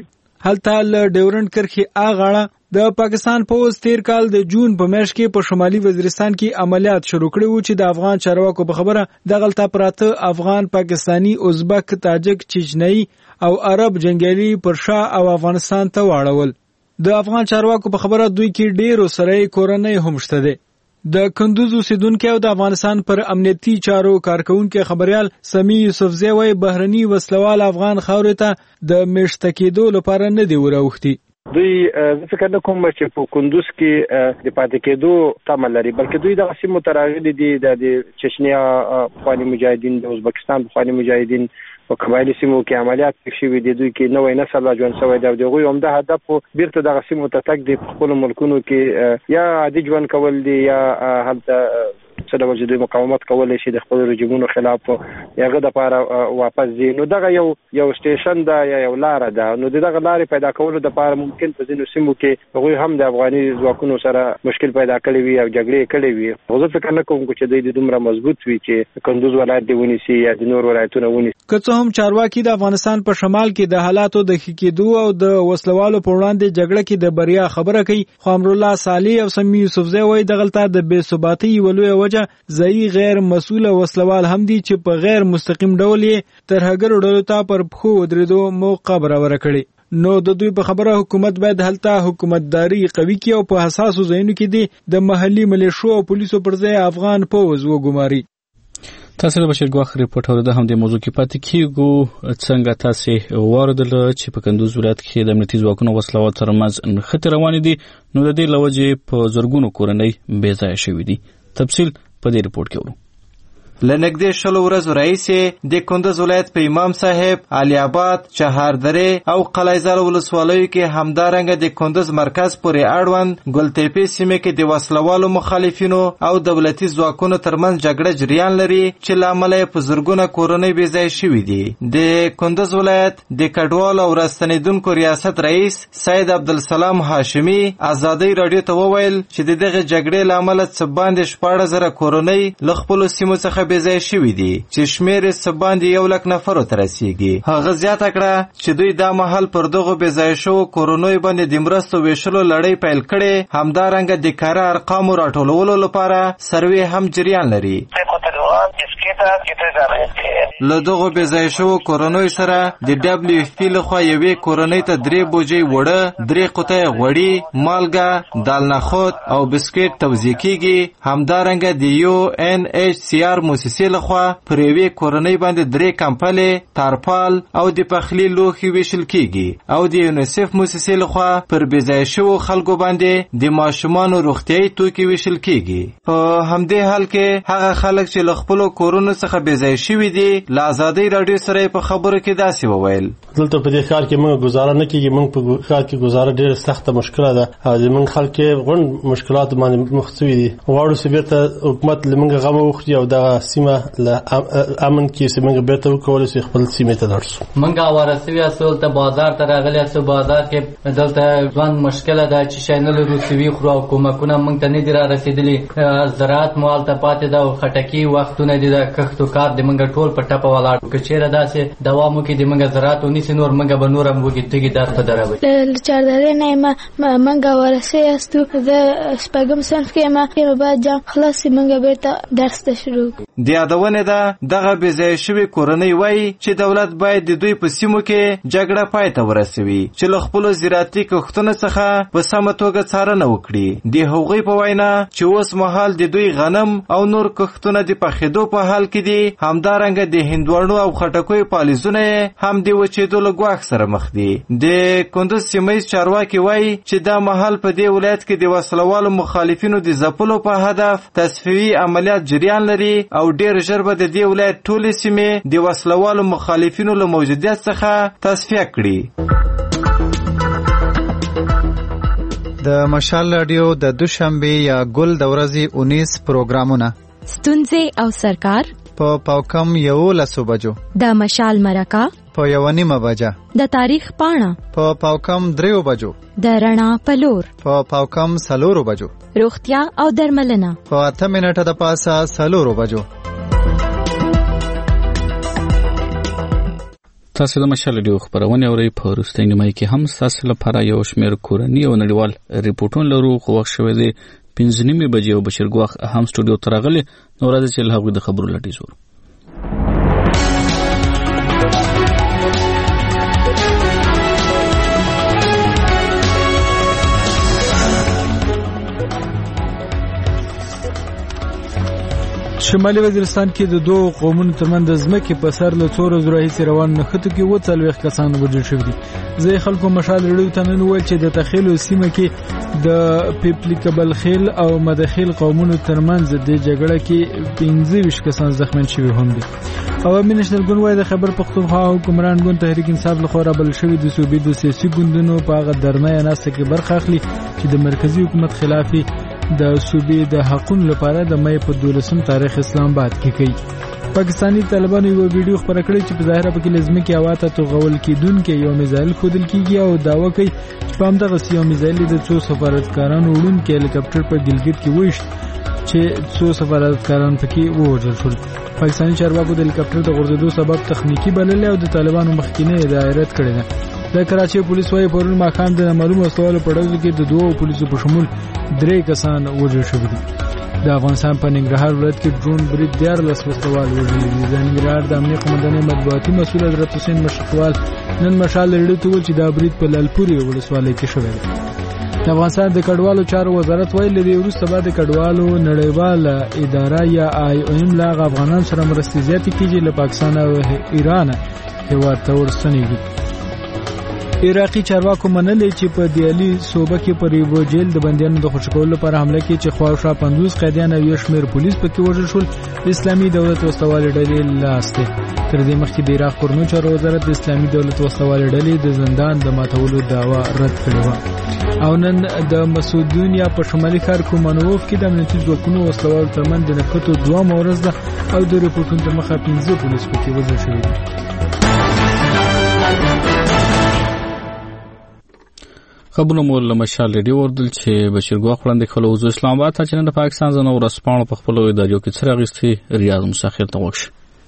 هلته له ډیورنډ کرښې اغاړه د پاکستان پوز تیر کال د جون په میاشت کې په شمالي وزیرستان کې عملیات شروع کړي وو چې د افغان چارواکو په خبره د غلطه پراته افغان، پاکستانی، ازبک، تاجک، چچنی او عرب جنگیالي پر شا او افغانستان ته واړول. د افغان چارواکو په خبره دوی کې ډیرو سره کورنۍ هم شته دي. د کندوز اوسیدونکو او د افغانستان پر امنیتي چارو کارکونکو خبريال سمی یوسفزی وای بهرني وسلوال افغان خاورې ته د میشته کېدو لپاره نه دی وراوښتي. دوی فکر نه کوم چې په کندوز کې د پاتې کېدو تمه لري، بلکې دوی د سیمو تراغلي دي د چچنیا خواني مجاهدین، د ازبکستان خواني مجاهدین په قبایلی سیمو کې عملیات شوي دي. دوی کې نوې نسل را ژوند شوی دی. دغه عمده هدف بیرته د سیمو ته تک د خپل ملکونو کې یا عادي ژوند کول دي یا هلته څه ډول چې دوی مقاومت کولی شي د خپل رژیمونو خلاف هغه د لپاره واپس ځي. نو دغه یو سټیشن ده یا یو لاره ده. نو دغه لارې پیدا کولو لپاره ممکن په ځینو سیمو کې هغوی هم د افغاني ځواکونو سره مشکل پیدا کړی وي او جګړې کړې وي. زه فکر نه کوم چې دوی دومره مضبوط وي چې کندوز ولایت دی ونیسي یا د نور ولایتونه ونیسي. که څه هم چارواکي د افغانستان په شمال کې د حالاتو د ښه کېدو او د وسلوالو په وړاندې جګړه کې د بریا خبره کوي، خو امرالله صالح او سمی یوسفزی وایي دغلته د بې ثباتۍ یوه لویه وجه ځایي غیر مسؤله وسلوال هم دي چې په غیر مستقیم ډول یې ترهګرو ډلو ته پر پښو ودرېدو موقع برابره کړې. نو د دوی په خبره حکومت باید هلته حکومتداري قوي کړي او په حساسو ځایونو کې دي د محلي ملیشو او پولیسو پر ځای افغان پوځ وګماري. تاسو د بشیر ګواخ ریپورت اورده هم د موضوع کې پاتې کیږو. څنګه تاسو واردل چې په کندوز ولایت کې د امنیتي ځواکونو وسلوال ترمنځ نښتې روانې دي، نو د دې لوجې په زرګونو کورنۍ بې ځایه شوي دي. تفصیل په دې ریپورت کې ورو. لنګدې شلو ورځو راهیسې د کندوز ولایت په امام صاحب، علي آباد، چهاردرې او قلعهزال ولسوالیو کې همدارنګه د کندوز مرکز پورې اړوند ګلتېپې سیمې کې د وسلوالو مخالفینو او دولتي ځواکونو ترمنځ جګړه جریان لري چې له امله یې په زرګونه کورنۍ بې ځایه شوي دي. د کندوز ولایت د کډوالو او راستنېدونکو ریاست رئیس سید عبدالسلام هاشمي ازادۍ راډیو ته وویل چې د دغه جګړې له امله څه باندې 14,000 کورنۍ له خپلو سیمو څخه بې ځایه شوي دي چې شمېر یې څه باندې 100,000 نفرو ته رسیږي. هغه زیاته کړه چې دوی دا مهال پر دغو بې ځایه شوو کورنیو باندې د مرستو ویشلو لړۍ پیل کړې، همدارنګه د کاره ارقامو راټولولو لپاره سروې هم جریان لري. له دغو بې ځایه شوو کورنیو سره د WFP لخوا یوې کورنۍ ته 3 بوجۍ وړه، 3 قطۍ غوړي، مالګه، دال نخود او بسکټ توزیع کیږي. همدارنګه د UNHCR موسسې لخوا پر یوې کورنۍ باندې 3 کمپلې، تارپال او د پخلي لوښي ویشل کیږي او د یونیسف موسسې لخوا پر بې ځایه شوو خلکو باندې د ماشومانو روغتیایي توکي ویشل کیږي. په همدې حال کې هغه خلک چې له خپلو کورونو څخه بې ځایه شوي دي له ازادۍ راډیو سره په خبرو کې داسې وویل: دلته په دې ښار کې موږ گزاره نه کیږي. موږ په ښار کې گزاره ډېره سخته مشکله ده او زموږ خلک غونډ مشکلات باندې مخ شوي دي. غواړو چې بیرته حکومت له موږ غم وخوري او دغه سیمه له امن کې چې موږ بیرته وکولی شو خپل سیمې ته لاړ شو. موږ وارثوي اصل ته بازار ته راغلي اسو بازار کې دلته ځوان مشکله ده چې شای نه لرو سوي خو او کومکونه موږ ته نه دي را رسیدلي. زراعت مال ته پاتې ده او خټکی وختونه دي د کښتو کار د موږ ټول په ټپه ولاړ. که چیرې داسې دوام وکړي د موږ زراعت ونیسي نور موږ به نور هم وګټو درس په دروي. له چاردرې نه موږ ورسوي استو د شپږم صنف کې بعد جام خلاص موږ بیرته درس ته شروع. د یادونه ده دغه بې ځایه شوي کورنۍ وایي چې دولت باید د دوی په سیمو کې جګړه پای ته ورسوي چې له خپلو زراعتي کښتونو څخه په سمه توګه څارنه وکړي. د هغوی په وینا چې اوس مهال د دوی غنم او نور کښتونه د پخېدو په حال کې دي، همدارنګه د هندوانو او خټکیو پالیزونه هم د وچېدو له ګواښ سره مخ دي. د کندوز سیمهیز چارواکي وایي چې دا مهال په دې ولایت کې د وسلوالو مخالفینو د ځپلو په هدف تصفیوي عملیات جریان لري او ډېر ژر به د دې ولایت ټولې سیمې د وسلوالو مخالفینو له موجودیت څخه تصفیه کړي. د مشال رادیو د دوشنبه یا ګل د ورځې 19 پروګرامونه ستونزې او سرکار په پاوکم 11 بجو، د مشال مرکه په 1:30 بجه، د تاریخ پاڼه په پاوکم 3 بجو، د رڼا پلور په پاوکم 4 بجو، روغتیا او درملنه په 8 منټه د پاسه 4 بجو. تاسو د مشال ډیو خبرونه اورئ. په وروستۍ نیمه کې هم تاسو لپاره یو شمېر کورنی او نړیوال ریپورتونه لرو. خو وخت شوی دی 5:30 بجې او بشیر ګواخ هم سټوډیو ته راغلی. نو راځي چې له هغوی د خبرو لټي زور. شمالي وزیرستان کې د دوه قومونو ترمنځ د ځمکې په سر له 4 ورځې راهیسې روان نښتو کې 40 کسان وژل شوي دي. ځینې خلکو مشال رډیو ته نن وویل چې د تخیل سیمه کې د پیپلیکبل خیل او مدخیل قومونو ترمنځ د جګړه کې 25 کسان زخمیان شوي هم دي. عوامي نېشنل ګوند وايي د خیبر پختونخوا حکمران ګوند تحریک انصاف لخوا رابلل شوي د صوبې د سیاسي ګوندونو په هغه درنه ناسته کې برخه اخلي چې د مرکزی حکومت خلاف د صوبې د حقونو لپاره د مې په 12 تاریخ اسلام آباد کې کوي. پاکستانی طالبانو یو ویډیو خبره کړې چې په ظاهره پکې لازمي کې اواته توغول کېدونکې یو میزایل خودل کېږي او داوا کوي چې په همدغه یو میزایل د 2 سفارتکارانو وړونکي هلیکاپټر په ګلګت کې وښت چې 2 سفارتکاران پکې ووژل شول. پاکستانی چارواکو د هلیکاپټر د غورځېدو سبب تخنیکی بللی او د طالبانو مخکینه دایرت کړی ده. د کراچي پولیس وايي پرون ماښام د نامعلومو وسلوالو په ډزو کې د 2 پولیسو په شمول 3 کسان وژل شوي دي. د افغانستان په ننګرهار ولایت کې ډرون برید 14 وسلوال وژلي دي. د ننګرهار د امنیه قومندانۍ مطبوعاتي مسؤل حضرت حسین مشرقوال نن مشال لري ته چې دا برید په لالپوري ولسوالۍ کې شوی دی. د افغانستان د کډوالو چارو وزارت وايي لدې وروسته بعد کډوالو نړیواله اداره یا IOM لا افغانان سره مرستې زیاتې کیږي له پاکستان او ایران هیواد ته ورسنیږي. عراقي چارواکو منلې چې په دیالي صوبه کې پر یو جیل د بندیانو د خوشکولو لپاره حمله کې چې خواوشا 50 قیدیان او یو شمېر پولیس پکې وژل شول. اسلامي دولت وسلوالې ډلې لاس ته تر دې مخکې د عراق کورنو چارو وزارت د اسلامي دولت وسلوالې ډلې د زندان د ماتولو دعوا رد کړې و. او نن د مسودونیا په شمالي ښار کومانوف کې د امنیتي ځواکونو وسلوالو ترمنځ د نښتو 2 ورځ ده او د ریپورتونو تر مخه 15 پولیس پکې وژل شوي دي. خبرونه مو له مشال ریډیو وردل چې بشیر ګواخ وړاندې کړو. وزو اسلام آباد ته چې نن د پاکستان ځنو ورسپانو په خپل ادارو کې څه راغستي ریاض مساخر ته وښه.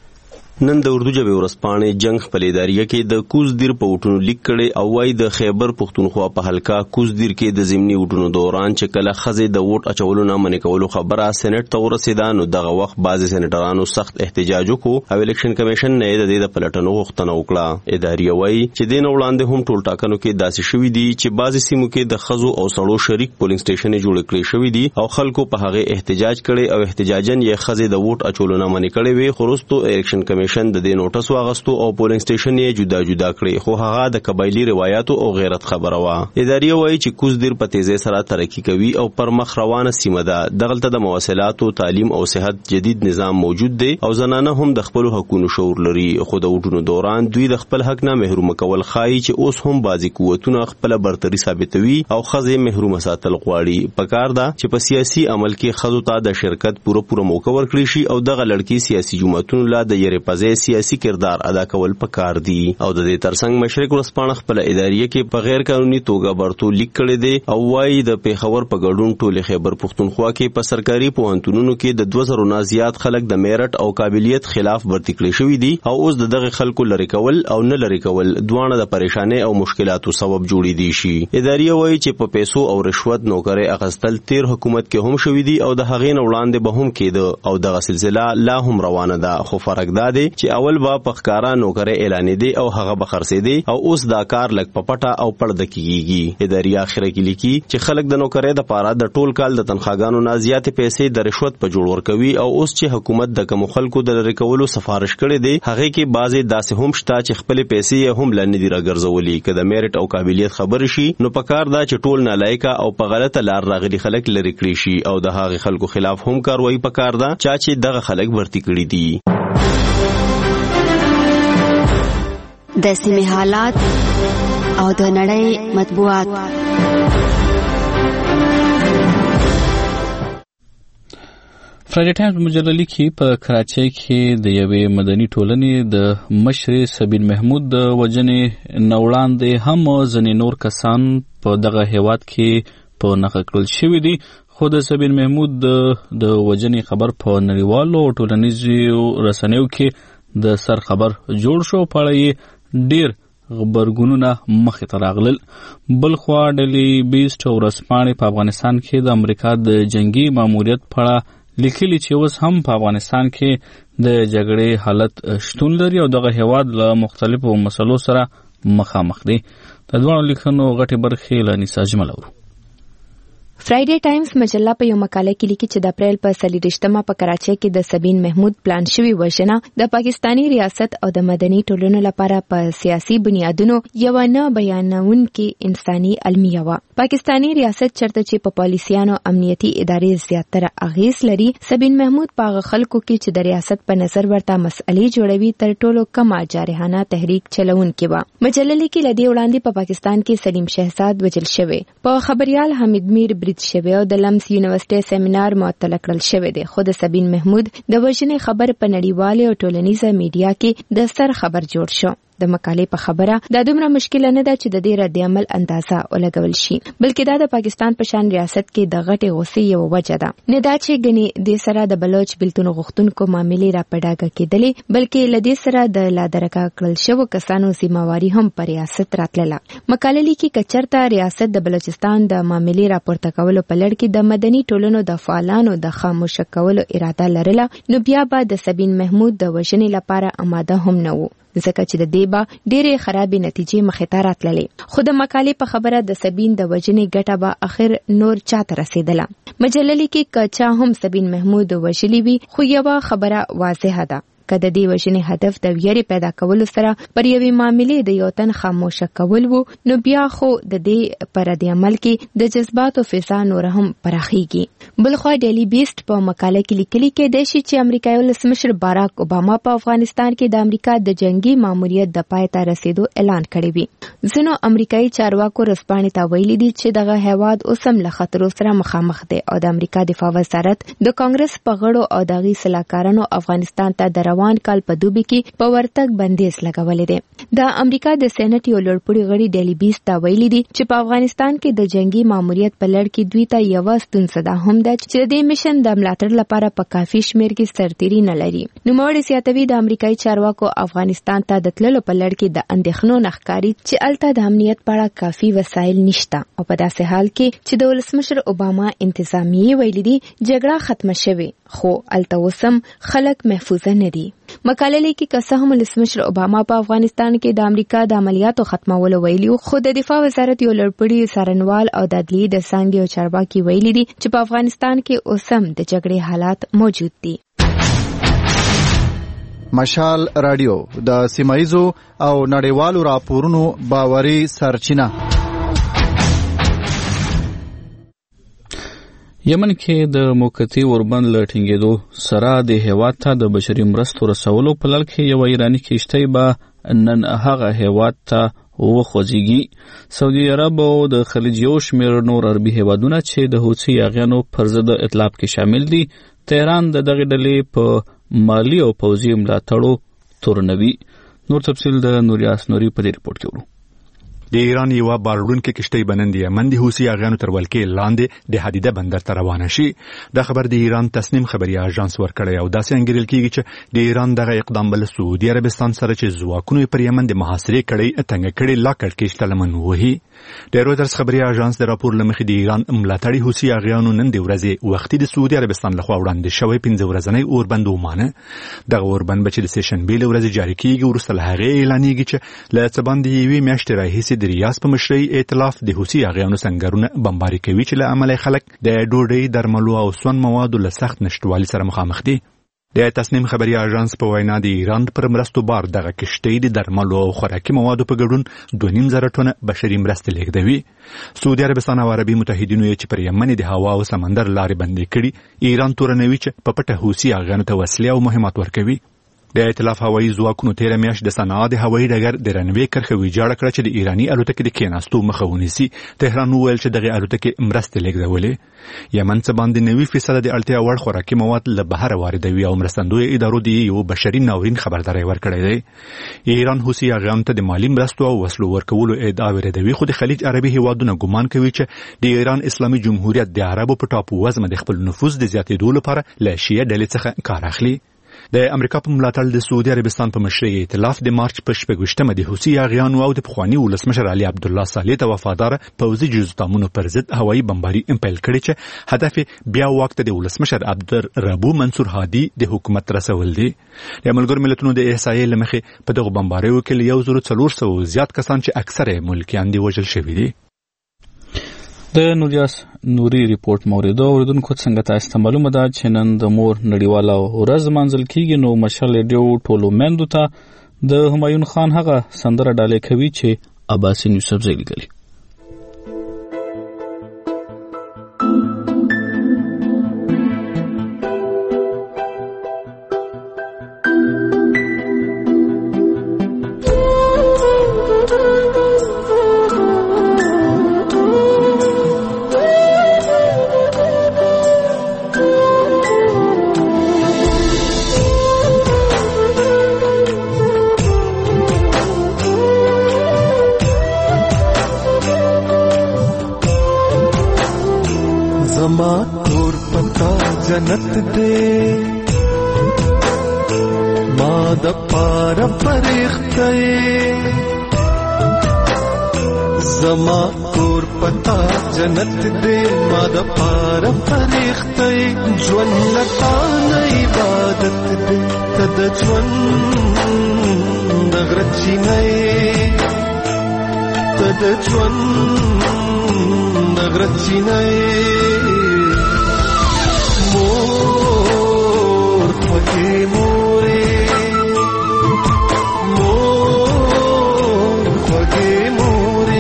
نن د اردو ژبې ورسپانې جنگ خپل اداریه کې د کوزدیر په وټونو لیک کړي او وايي د خیبر پختونخوا په حلقه کوزدیر کې د ضمني وټونو دوران چې کله خزې د ووټ اچولو نه منې کولو خبره سېنات ته ورسېده نو دغه وخت بعضې سېنیټرانو سخت احتجاج وکړو او الیکشن کمیشن نه د دې د پلټنو غوښتنه وکړه. اداریه وايي چې دین وړاندې هم ټول ټاکنو کې داسې شوي دي چې بعضې سیمو کې د خزو او سړو شریک پولینګ سټیشن جوړ کړي شوي دي او خلکو په هغه احتجاج کړي او احتجاجن یې خزې د ووټ اچولو نه منې کړي وي. خو وروستو الیکشن کمیشن د دې نوټس واغستو او پولینګ سټیشن یې جدا جدا کړي خو هغه د قبایلی روایتو او غیرت خبره وا. اداریه وايي چې کوزدیر په تیزی سره ترقی کوي او پر مخ روانه سیمه ده. دغلته د مواصلاتو تعلیم او صحت جدید نظام موجود دی او زنانه هم د خپل حقوقو شعور لري. خو د وټونو دوران دوی د خپل حق نه محروم کول خایي چې اوس هم بازي قوتونه خپل برتری ثابتوي او خزې محروم ساتل غواړي. پکار ده چې په سیاسي عمل کې خزو ته د شرکت پوره موقع ورکړي شي او دغه لړکی سیاسي جماعتونو لا د یری پځې سیاسي کردار ادا کول پکار دي. او د دې ترڅنګ مشرق ورسپانه خپل اداریه کې په غیر قانوني توګه برتو لیک کړي دي او وايي د پیښور په ګډون ټول خیبر پختونخوا کې په سرکاري پوهنتونونو کې د 2000 نه زیات خلک د میرټ او قابلیت خلاف برتی کړي شوی دي او اوس دغه خلکو لری کول او نه لری کول دوانه د پریشانې او مشکلاتو سبب جوړي دي شي. اداریه وايي چې په پیسو او رشوت نوکرې اغستل تیر حکومت کې هم شوی دي او د هغې نه وړاندې به هم کېده او دغه سلسله لا هم روانه ده. خو فرق دا دی چې اول با پخکارا نوکرې اعلان دي او هغه بخرسي دي او اوس دا کار لګ پپټا او پړد کیږي. اداري اخره کې لیکي چې خلک د نوکرې د پاره د ټول کال د تنخواګانو نه زیاتې پیسې د رشوت په جوړ ورکوي او اوس چې حکومت د کوم خلکو د لری کولو سفارش کړي دي هغه کې بعضې داسې هم شته چې خپل پیسې هم لنی دي راګرځولي. کله میرټ او قابلیت خبر شي نو پکار دا چې ټول نالایقه او په غلطه لار راغلي خلک لری کړي شي او د هغه خلکو خلاف هم کاروایی پکار دا چې دغه خلک ورتی کړي دي. د سیمې حالات او د نړۍ مطبوعات. فرایډي ټایمز مجله لیکي په کراچۍ کې د یوې مدني ټولنې د مشر سبین محمود د وژنې نه وړاندې هم ځینې نور کسان په دغه هیواد کې په نښه کړل شوي دي. خو د سبین محمود د وژنې خبر په نړیوالو ټولنیزو رسنیو کې د سر خبر جوړ شو. په اړه یې ډیر غبرګونونه مخې ته راغلل. بل خوا ډلې بیسټ ورځپاڼې په افغانستان کې د امریکا د جنگي ماموریت په اړه لیکلي چې اوس هم په افغانستان کې د جګړې حالت شتون لري او دغه هیواد له مختلفو مسلو سره مخامخ دی. د دوه لیکنو غټي برخې له نساء جمل اورو. فرایډے ټایمز مجله په یو مقاله کې لیکي چې د اپریل په 24مه په کراچۍ کې د سبین محمود پلان شوی وژنه د پاکستانی ریاست او د مدني ټولنو لپاره په سیاسي بنیادونو یو نه بیانونکي انساني المیه و. پاکستانی ریاست چرته چې په پالیسیانو امنیتي ادارې زیاتره اغیز لري، سبین محمود په خلکو کې چې د ریاست په نظر ورته مسئلې جوړوي تر ټولو کم جارحانه تحریک چلونکي و. مجله لیکي لدی وړاندې په پاکستان کې سلیم شهزاد وجل شوی، په خبريال حمید میر برید شوی او د لمس یونیورسيټي سیمینار معطل کړل شوی دی. خو د سبین محمود د وژنې خبر په نړیواله او ټولنیزه میډیا کې د سر خبر جوړ شو. د مقالې په خبره دا دومره مشکل نه ده چې د دې رد عمل اندازه ولګول شي، بلکې دا د پاکستان په شان ریاست کې د غټې غوسې یو وجه ده. نه دا چې غني د سره د بلوچ بلتون غوښتونکو معاملې را پډاګه کېدلې، بلکې لدې سره د لادرکا کړل شو کسانو ذمہواری هم پر ریاست راتلله. مقالې لیکي کچرته ریاست د بلوچستان د معاملې راپورته کولو په لړ کې د مدني ټولنو د فعالانو د خاموش کولو اراده لرله، نو بیا به د سبین محمود د وژنې لپاره آماده هم نه وو، ځکه چې د دې به ډېرې خرابې نتیجې مخې ته راتللې. خو د مقالې په خبره د سبین د وژنې ګټه به اخر نور چاته رسېدله. مجله لیکي که چا هم سبین محمود وژلی وي، خو یوه خبره واضحه ده، که د دې وژنې هدف د ویرې پیدا کولو سره پر یوې معاملې د یو تن خاموشه کول وو، نو بیا خو د دې پر رد عمل کې د جذباتو فضا نور هم پراخیږي. بلخوا ډیلی بیسټ په مقاله کې لیکلي کېدای شي چې امریکایي ولسمشر باراک اوباما په افغانستان کې د امریکا د جنگي ماموریت د پای ته رسیدو اعلان کړی وي. ځینو امریکایي چارواکو رسپانې ته ویلي دي چې دغه هیواد اوس هم له خطرو سره مخامخ دی او د امریکا دفاع وزارت د کانګرس په غړو او د هغوی سلاکارانو افغانستان ته د روان کال په دوبي کې په ورتګ بندیز لګولې دی. د امریکا د سېنات یو لوړپوړي غړي ډیلی بیس ته ویلي دي چې په افغانستان کې د جنگي ماموریت په لړ کې دوی ته یوه ستونزه ده هم ده چې د دې میشن د ملاتړ لپاره په کافي شمیر کې سرتیري نه لري. نوموړی زیاتوي د امریکایي چارواکو افغانستان ته د تللو په لړ کې د اندېښنو نه ښکاري چې الته د امنیت په اړه کافي وسایل نشته او په داسې حال کې چې د ولسمشر اوباما انتظامیه ویلي دي جګړه ختمه شوې، خو الته اوس هم خلک محفوظ نه دي. مقاله لیکي که څه هم ولسمشر اوباما په افغانستان کې د امریکا د عملیاتو ختمولو ویلي، خو د دفاع وزارت یو لوړپوړي څارنوال او د عدلیې د څانګې او چارواکي ویلي دي چې په افغانستان کې اوس هم د جګړې حالات موجود دي. مشال رادیو د سیمایزو او نړیوالو راپورونو باوري سرچینه. یمن کې د موقتی اوربند له ټینګېدو سره د هیواد ته د بشري مرستو رسولو په لړ کې یو ایراني کشتۍ به نن هغه هیواد ته وخوځېږي. سعودي عرب او د خلیج یو شمېر نور عربي هیوادونه چې د حوثي یاغیانو پر ضد اطلاف کې شامل دي، تهران د دغې ډلې په مالی او پوځي ملاتړو تورنوي. نور تفصیل د نوریاس نوري په دې ریپورت کې ورو. د ایران یو باروړونکو کشتۍ بنند یمن د حوثي یاغیانو تر ولکې لاندې د حدیده بندر ته روانه شي. دا خبر د ایران تسنیم خبري اژانس ورکړی او داسې انګیرل کیږي چې د ایران دغه اقدام بل سعودي عربستان سره چې ځواکونو پر یمن د محاصرې کړي څنګه کړي لا کړکېچ تلمن وهي. د رویټرز خبري اژانس د راپور لمخې د ایران ملاتړي حوثي یاغیانو نن د ورځې وختي د سعودي عربستان لخوا وړاندې شوی 15 ورځنی اوربند ومانه. دغه اوربند به چې د سیشنبې له ورځې جاری کیږي وروسته له هغې اعلانېږي چې له څه باندې یوې میاشتې راهیسې د ریاض په مشرۍ ائتلاف د حوثي یاغیانو سنگرونه بمباري کوي چې له امله خلک د ډوډۍ، درملو او سون موادو له سخت نشټوالي سره مخامخ دي. د تسنیم خبري اژانس په وینا د ایران پر مرستو بار دغه کشتۍ د درملو او خوراکي موادو په ګډون 2.5 ټنه بشري مرستې لیږدوي. سعودي عربستان او عربي متحدینو چې پر یمن د هوا او سمندر لارې بندې کړي، ایران تورنوي چې په پټه حوثي یاغیانو ته وسلې او مهمات ورکوي. د ائتلاف هوایي ځواکونو تیره میاشت د صنعا د هوایي ډګر د رنوې کرښه ویجاړه کړه چې د ایراني الوتکې د کېناستو مخه ونیسي. تهران وویل چې دغه الوتکې مرستې لیږدولې. یمن څه باندې 90% د اړتیا وړ خوراکي مواد له بهر واردوي او مرستندوی ادارو د یو بشري ناورین خبرداری ورکړی دی. ایران حوثي یاغیانو ته د مالی مرستو او وسلو ورکولو ادعا ورېدوي، خو د خلیج عربي هیوادونه ګمان کوي چې د ایران اسلامي جمهوریت د عربو په ټاپو وزمه د خپل نفوذ د زیاتېدو لپاره له شیعه ډلې څخه کار اخلي. د امریکا په ملاتړ د سعودي عربستان په مشرۍ ائتلاف د مارچ په 28مه د حوثي یاغیانو او د پخوانی ولسمشر علي عبدالله صالح ته وفادار پوځي جزتامونو پر ضد هوایي بمباري امپیل کړی چې هدف بیا واک ته د ولسمشر عبدالربو منصور هادي د حکومت رسول دي. د ملګرو ملتونو د احصایې لمخې په دغه بمباریو کې 1400 زیات کسان چې اکثره ملکیان دي وژل شوي دي. د نوري ریپورت اوریدونکو څنګه تاسو ته معلومه ده چې نن د مور نړیواله ورځ منځل کیږي، نو مشال ریډیو ټولو مندو ته د همایون خان هغه سندره ډالې کوي چې عباسین یوسف زئی لیکلي. जन्नत दे माद पार फरिश्ते जमा कोर पता जन्नत दे माद पार फरिश्ते ज्वन लता इबादत दे तद ज्वन दगरची नए तद ज्वन दगरची नए मोर फगे मोरे मोर फगे मोरे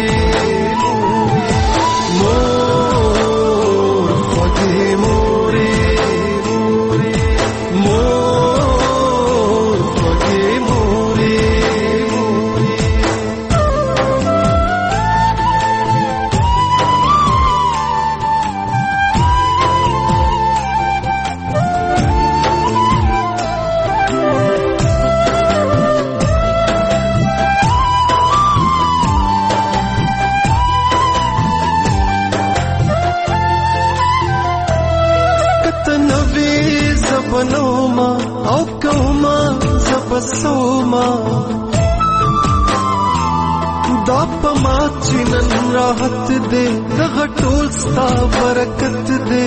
मोर फगे मोरे मोर फगे मोरे बनोमा औ कौमा जबसोमा दापमा चिनन राहत दे दगटोल स्ता बरकत दे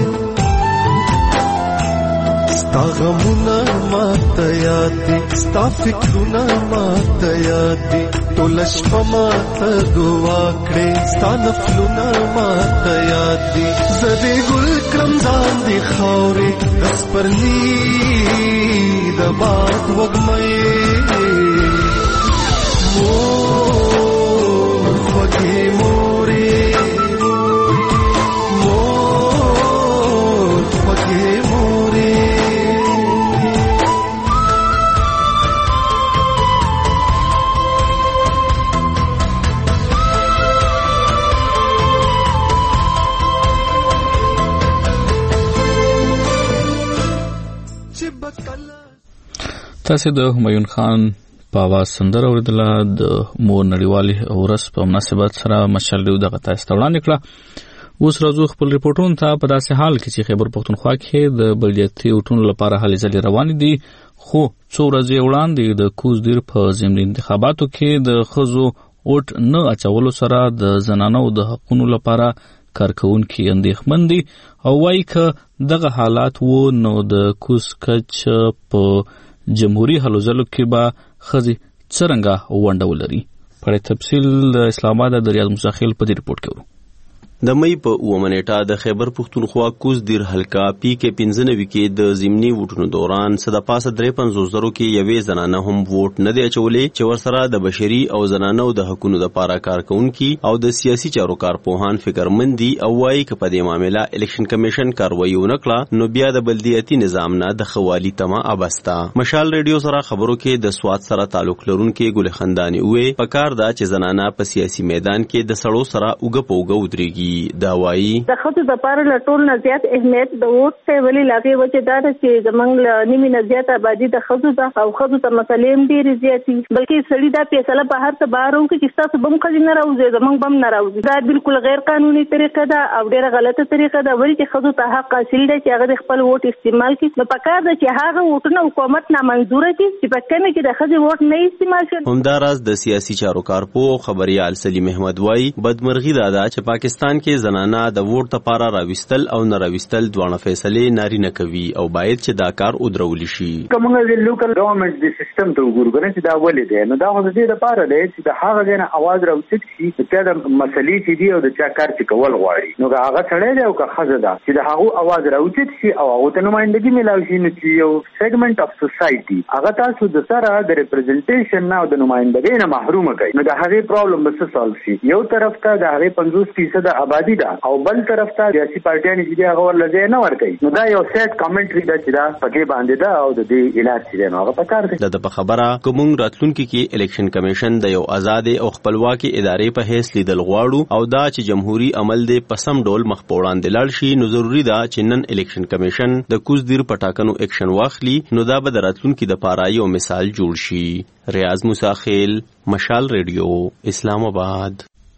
स्ता गमुना मातयाती स्ता फिक्रुना मातयाती तोलश पमात दुवाकडे स्ता नफलुना मातयाती जदे गुल क्रमजान दी खावरे दस परली दबात वगमये मोर फगे मोरे मोर फगे मोरे تاسو د همایون خان په आवाज سندره اوریدله. د مور نړیوالې ورځ په مناسبت سره مشال ریډیو دغه تاسو ته وړاندې کړه. اوس راځو خپل ریپورتونو ته. په داسې حال کې چې خیبر پښتونخوا کې د بلدیاتي اوټونو لپاره هلې ځلې روانې دي، خو څو ورځې وړاندې د کوزدیر په ضمني انتخاباتو کې د ښځو اوټ نه اچولو سره د زنانو د حقونو لپاره کارکونکي اندېښمن دي او وایي که دغه حالات وو نو د کوز کچ په جمهوریت هلو ځلو کې به ښځې څرنګه ونډه ولري. په تفصیل د اسلام آباد د ریاض مستخیل په دې ریپورت کې ورو. د مې په 9 نیټه د خیبر پښتونخوا کوزدیر حلقه پی کې 95 کې د ضمني ووټونو دوران صد پاسه 53,000 کې یوې زنانه هم ووټ نه دی اچولې چې ورسره د بشري او زنانو د حقوقو لپاره کارکونکي او د سیاسي چارو کارپوهان فکرمندي او وايي چې په دې معاملې الیکشن کمیشن کاروایی ونکړه نو بیا د بلدیاتي نظام نه د خوالي تمه ابستا. مشال ریډیو سره خبرو کې د سواد سره تعلق لرونکي ګل خندانی وې پکار دا چې زنانه په سیاسي میدان کې د سړو سره اوګه پوګه ودرېږي دا وایي د خځو د پاره له ټول نه زیات اهمیت د ووټ ته ولې لاګي وجه دا چې زمونږ نیمه نه زیات آبادی د خځو ده او خځو ته مسلې ډېرې زیاتې بلکې سړي دا فیصله په هر څه بار وکړي چې تاسو بم خځې نه راوځي زمونږ بم نه راوځي دا بالکل غیر قانوني طریقه ده او ډېره غلطه طریقه ده ولې چې خځو ته حق حاصل دی چې هغه خپل ووټ استعمال کړي نو پکار ده چې هغه ووټونه حکومت نامنظور کړي چې په کومه کې د خځې ووټ نه استعمال شي. همداراز د سیاسي چارو کارپوه خبريال سلیم احمد وایي بدمرغي دا ده چې پاکستان کې زنانه د ووټ لپاره راوستل او نه راوستل دوه فیصلې نارینه کوي او باید چې دا کار ودرول شي. کومه د لوکل ګورنمنت د سیستم ته وګورئ چې دا ولې دی نو دا خو د دې لپاره دی چې د هغه ځای نه اواز راوځي چې دا مسلې چې دی او د چا کار چې کول غواړي نو هغه سړی دی او که ښځه ده چې د هغه اواز راوځي شي او هغه ته نمائندګي ملاوي شي نو چې یو سیګمنټ اف سوسايټي هغه تاسو د سره د ریپرزنټیشن نه او د نمائندګۍ نه محروم کوي نو د هغه پرابلم به څه سالو شي. یو طرف ته د هغه 50% آبادی ده او بل طرف ته سیاسي پارټیانې چې هغه ورلځي نه ورکوي نو دا یو سیټ کمنټري ده چې دا پکې باندې ده او د دې علاج چې نو هغه پکار دی. د خبره کوم راتلونکي کې الیکشن کمیشن د یو آزاد او خپلواکي ادارې په حیث لیدل غواړو او دا چې جمهوریت عمل د پسم ډول مخ په وړاندې لاړ شي نو ضروری ده چې نن الیکشن کمیشن د کوزدیر پټاکنو اکشن واخلي نو دا به د راتلونکي د پاره یو مثال جوړ شي. ریاض موسی خیل مشال ریډیو اسلام آباد.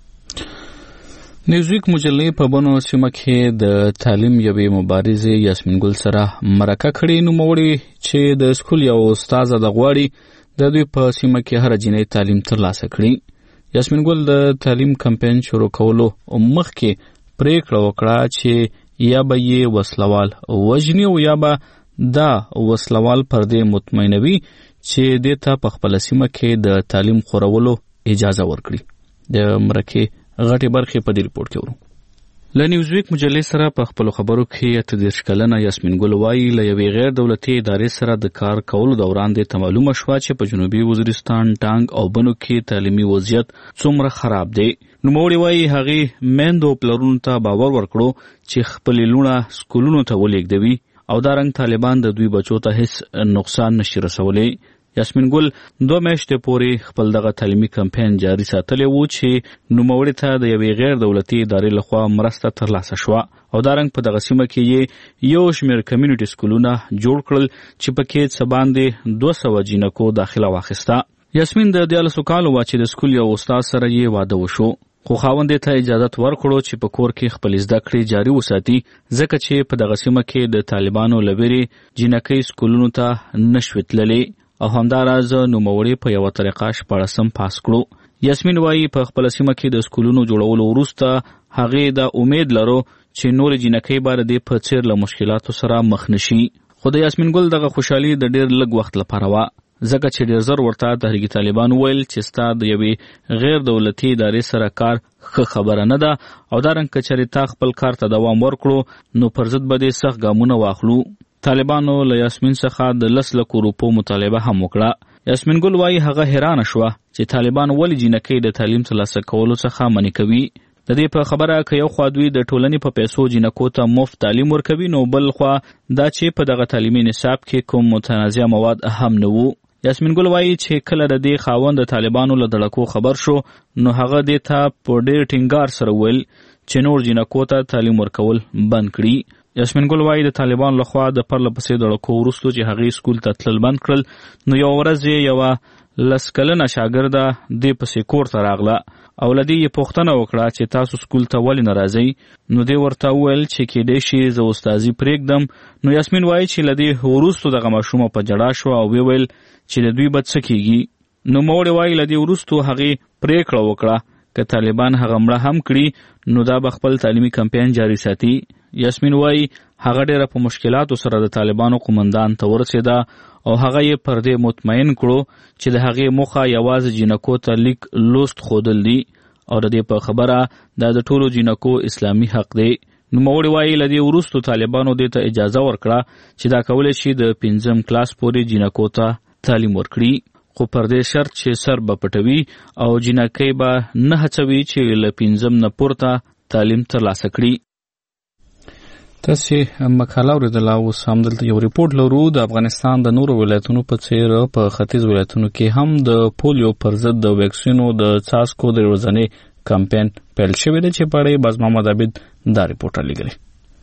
نیوزویک مجلې په بنو سیمه کې د تعلیم یوې مبارزې یاسمین ګل سره مرکه کړې نوموړي چې د سکول یو استاد د غواړي د دوی په سیمه کې هر جنۍ تعلیم ترلاسه کړي. یاسمین ګل د تعلیم کمپاین شروع کولو مخکې پریکړه وکړه چې یا به یې وسلوال وژني او یا به دا وسلوال پر دې مطمئنوي چې دې ته په خپل سیمه کې د تعلیم خورولو اجازه ورکړي. د مرکې غټي برخې په دې ریپورت کې ورو. له نیوزویک مجلې سره په خپل خبرو کې 30 کلنه یاسمین ګل وایي له یوې غیر دولتي ادارې سره د کار کولو دوران د معلومه شوه چې په جنوبي وزیرستان ټانګ او بنو کې تعلیمي وضعیت څومره خراب دی. نوموړي وایي هغې میندو پلرونو ته باور ورکړو چې خپلې لوڼه سکولونو ته ولېږدوي او دا رنګ طالبان د دوی بچو ته هیڅ نقصان نشي رسولی. یاسمین ګل 2 میاشتې پورې خپل دغه تعلیمي کمپاین جاري ساتلی و چې نوموړي ته د یوې غیر دولتي ادارې لخوا مرسته ترلاسه شوه او دا رنګ په دغه سیمه کې یې یو شمېر کمیونټي سکولونه جوړ کړل چې پکې څه باندې 200 جینکو داخله واخیسته. یاسمین د 14 کالو وه چې د سکول یو استاد سره یې واده وشو خو خاوند ته اجازه ورکړو چې په کور کې خپل زده کړې جاري وساتي ځکه چې په دغه سیمه کې د طالبانو لبري جینکۍ سکولونو ته نشوي تللی او همداراز نوموړي په یوه طریقه 14 پاس کړو. یاسمین وایي په خپل سیمه کې د سکولونو جوړولو وروسته هغې د امید لرو چې نور جینکۍ به د دې په څیر له مشکلاتو سره مخ نشي. خو د یاسمین ګل دغه خوشحالي د ډېر لږ وخت لپاره وه ځکه چې ډېر زر ورته تحریک طالبان ویل چې ستا د یوې غیر دولتي ادارې سره کار ښه خبره نه ده او دا رنګ که چېرې تا خپل کار ته دوام ورکړو نو پر ضد به دې سخت ګامونه واخلو. طالبانو له یاسمین څخه د 10 لکو روپو مطالبه هم وکړه. یاسمین ګل وایي هغه حیرانه شوه چې طالبان ولې جینکۍ د تعلیم ترلاسه کولو څخه منع کوي. د دې په خبره که یو خوا دوی د ټولنې په پیسو جینکو ته مفت تعلیم ورکوي نو بل خوا دا چې په دغه تعلیمي نصاب کې کوم متنازع مواد هم نه وو. یاسمین ګل وایي چې کله د دې خاوند د طالبانو له دړکو خبر شو نو هغه دې ته په ډېر ټینګار سره ویل چې نور جینکو ته تعلیم ورکول بند کړي. یاسمین ګل وایي د طالبانو لخوا د پرله پسې دړکو وروسته چې هغې سکول ته تلل بند کړل نو یوه ورځ یې یوه 10 کلنه شاګرده دې پسې کور ته راغله او له دې یې پوښتنه وکړه چې تاسو سکول ته ولې نه راځئ نو دې ورته وویل چې کیدای شي زه استادي پرېږدم. نو یاسمین وایي چې له دې وروسته دغه ماشومه په جړا شوه او ویل چې د دوی به څه کیږي. نوموړي وایي له دې وروسته هغې پرېکړه وکړه که طالبان هغه مړه هم کړي نو دا به خپل تعلیمي کمپاین جاري ساتي. یاسمین وایي هغه ډېره په مشکلاتو سره د طالبانو قومندان ته ورسېده او هغه یې پر دې مطمئن کړو چې د هغې موخه یوازې جینکو ته لیک لوست ښودل دي او د دې په خبره دا د ټولو جینکو اسلامي حق دی. نوموړي وایي له دې وروسته طالبانو دې ته اجازه ورکړه چې دا کولی شي د 5م کلاس پورې جینکو ته تعلیم ورکړي خو پر دې شرط چې سر به پټوي او جینکۍ به نه هڅوي چې له 5م نه پورته تعلیم ترلاسه کړي. تاسې مقاله اورېدله اوس همدلته یو ریپورټ لرو. د افغانستان د نورو ولایتونو په څېر په ختیځ ولایتونو کې هم د پولیو پر ضد د ویکسینو د څاڅکو د ورځنۍ کمپاین پیل شوی دی چې په اړه باز محمد عابد دا رپورټ لګوي.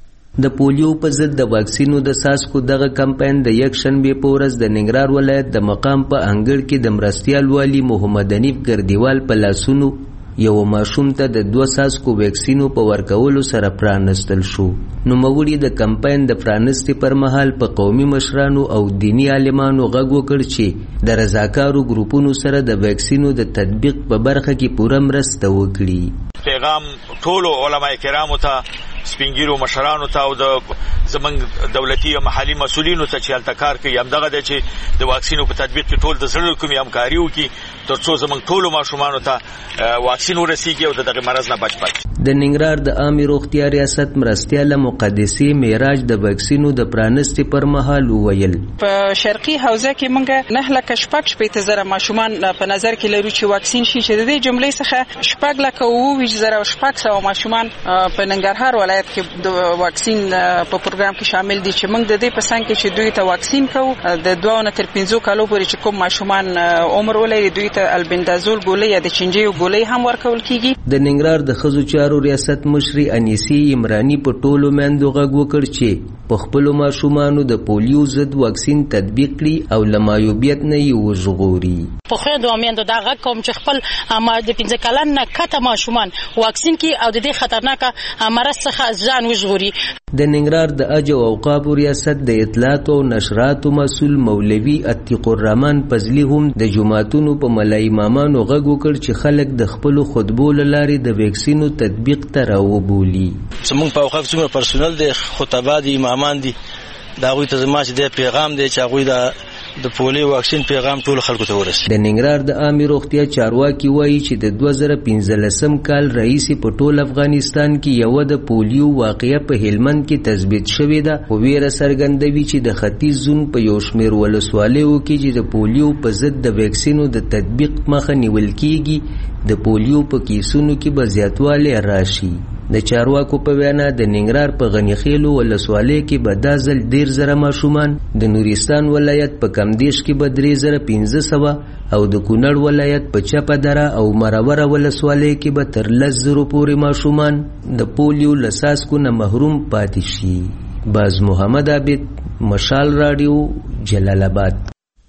د پولیو په ضد د واکسینو د ساسکو دغه کمپاین د یک شنبه په ورځ د ننګرهار ولایت د مقام په انګړ کې د مرستیال والی محمد حنیف ګردیوال په لاسونو یو ماشوم ته د 2 ساسکو ویکسینو په ورکولو سره پرانستل شو. نو موري د کمپاین د پرانستي پر مهال په قومي مشرانو او دینی عالمانو غږ وکړ چې د رضاکارو ګروپونو سره د ویکسینو د تطبیق په برخه کې پوره مرسته وکړي. پیغام ټولو علماء کرامو ته، سپینګیرو مشرانو ته او د زمنګ دولتي او محلي مسؤلینو ته چې هلته کار کوي همدغه دی چې د واکسینو په تطبیق کې ټول د زړه کومې همکاري وکړي ترڅو زمنګ ټولو ماشومانو ته واکسین ورسیږي او دغه مرض نه بچ پاتې. د ننګرهار د عامه روغتیا ریاست مرستیاله مقدسې معراج د واکسینو د پرانستي پر مهال وویل په شرقي حوزه کې موږ 9 لک شپږ شپې زره ماشومان په نظر کې لرو چې واکسین شي چې د دې جملې څخه شپږ لک او 2600 ماشومان په ننګرهار ولایت کې د واکسین په پروګرام کې شامل دي چې موږ د دې په څنګ کې چې دوی ته واکسین کوو د 2 نه تر 15 کالو پورې چې کوم ماشومان عمر ولري دوی ته البندازول ګولۍ یا د چنجیو ګولۍ هم ورکول کیږي. د ننګرهار د ښځو چارو ریاست مشري انیسی عمرانی په ټولو میندو غږ وکړ چې په خپلو ماشومانو د پولیو ضد واکسین تطبیق کړي او له معیوبیت نه یې وژغوري. په خویندو او میندو دا غږ کوم چې خپل د 15 کلن نه کته ماشومان واکسین کړي او د دې خطرناکه مرض څخه ځان وژغوري. د ننګرهار د اجو او اوقافو ریاست د اطلاعات او نشراتو مسؤل مولوي عتیق الرحمن فضلی هم د جماعتونو په ملای امامانو غږ وکړ چې خلک د خپل خطبو لارې د ویکسینو تطبیق ته راوبولي. زموږ په اوقاف څومره پرسونل دي، خطبا دي، امامان دي، دا غوي ته زما چې د پیغام دی چې غوي د پولیو واکسین پیغام ټول خلکو ته ورسي. د ننګرهار د عامه روغتیا چارواکي وایي چې د 2015 کال رئیس په ټول افغانستان کې یو د پولیو واقعه په هلمند کې تثبیت شوې ده. خو ویره څرګندوي چې د ختیځ زون په یو شمېر ولسوالیو کې چې د پولیو په ضد د ویکسینو د تطبیق مخه نیول کیږي د پولیو په کیسونو کې به زیاتوالی راشي. د چارواکو په وینا د ننګرهار په غنیخیلو ولسوالۍ کې به دا ځل 10,000 ماشومان، د نورستان ولایت په کمدیش کې به 3,500 او د کونړ ولایت په چپه دره او مراوره ولسوالۍ کې به تر 10,000 پورې ماشومان د پولیو له څاڅکو نه محروم پاتې شي. باز محمد عابد، مشال رادیو، جلال آباد.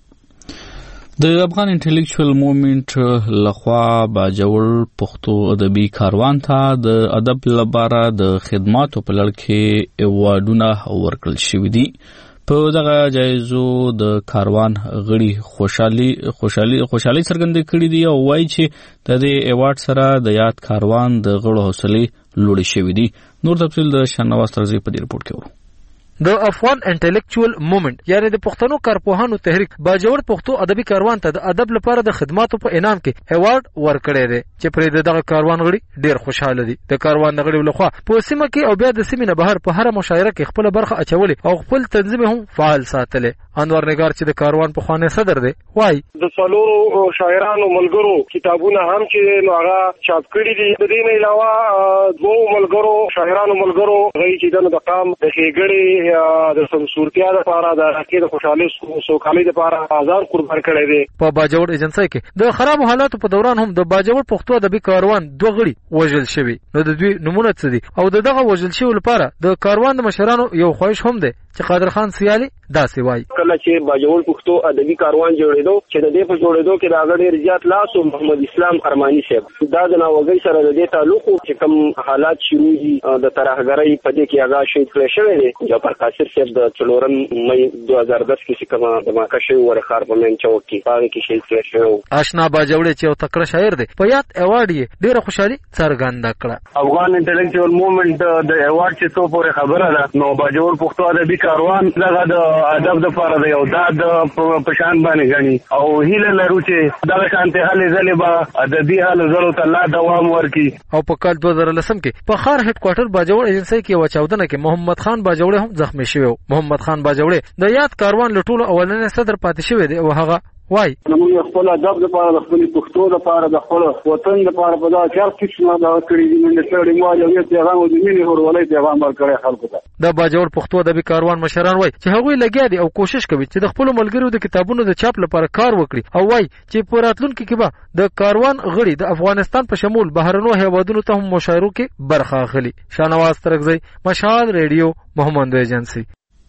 د افغان انټلیکچوال موومېنټ لخوا باجوړ پښتو ادبي کاروان ته د ادب لپاره د خدماتو په لړ کې ایوارډونه ورکړل شوي دي. په دغه جایزو د کاروان غړي خوشحالي څرګنده کړې دي او وایي چې د دې ایوارډ سره د یاد کاروان د غړو حوصلې لوړې شوې دي. نور تفصیل د شاهنواز طرزي په دې رپورټ کې ورو. د افغان انټلیکچوال موومېنټ یعنی د پښتنو کارپوهانو تحریک باجوړ پښتو ادبي کاروان ته د ادب لپاره د خدماتو په انعام کې ایوارډ ورکړی دی چې پرې دغه کاروان غړي ډیر خوشاله دي. د کاروان غړي لخوا په سیمه کې او بیا د سیمې نه بهر په هر مشاعره کې خپل برخه اچولې او خپل تنظیم هم فعال ساتلې. انور نگار چې د کاروان په خوانه صدر دی وای د څلورو شاعرانو ملګرو کتابونه هم چې نو هغه چاپ کړي دي. د دې نه علاوه دوه ملګرو شاعرانو ملګرو غوي چې د مقام د ښېګړې د سمسورتیا لپاره د راکې د خوشحالي سوکالۍ لپاره آزاد قربان کړي دي. په باجوړ ایجنسی کې د خراب حالاتو په دوران هم د باجوړ پښتو ادبي کاروان دوه غړي وژل شوي. نو د دوی نمونه څه دي او دغه وژل شوي لپاره د کاروان د مشرانو یو خواهش هم دی چې قادر خان سیالي داسې وایي کله چې باجوړ پښتو ادبي کاروان جوړېدو چې د دې په جوړېدو کې د هغه ډېر زیات لاس او محمد اسلام ارماني صاحب دا د ناوګۍ سره د دې تعلق چې کوم حالات شروع دي د ترهګرۍ په دې کې هغه شهید کړی شوی دی. جعفر قاسر صاحب د 4 مې 2010 کې چې کومه دماکه شوی ورخار په من چوک کې هغه کې شهید کړی شوی. آشنا باجوړ چې یو تکړه شاعر دی په یاد ایوارډ یې ډېر خوشحالي څرګنده کړه. افغان انټلیکچوال موومېنټ د ایوارډ چې څو پورې خبره ده نو باجوړ پښتو ادبي کاروان دغه د ادب د لپاره دی او دا د پشان باندې غني او هیله لرو چې دا شانته هلې ځلې به ادبي حال زرو ته الله دوام ورکړي. او په کال 2010 کې په خار هډ کوارټر باجوړ ایجنسی کې وچاودنه کې محمد خان باجوړ هم زخمی شوی. محمد خان باجوړ د یاد کاروان لټولو اولنې صدر پاتې شوی دی او هغه وای موږ خپل ادب لپاره د خپل پښتو لپاره د خپل وطن لپاره په دا چار قسمه دا کړی دي موږ سره مو یو پیغام د مینې ورولې پیغام ورکړی خلکو ته. د باجوړ پښتو ادبي کاروان مشران وای چې هغوی لګیا دي او کوشش کوي چې د خپل ملګرو د کتابونو د چاپ لپاره کار وکړي او وای چې په راتلونکي کې به د کاروان غړي د افغانستان په شمول بهرنو هیوادونو ته هم مشاعرو کې برخه اخلي. شاهنواز ترکزی، مشال ریډیو، محمد ایجنسی.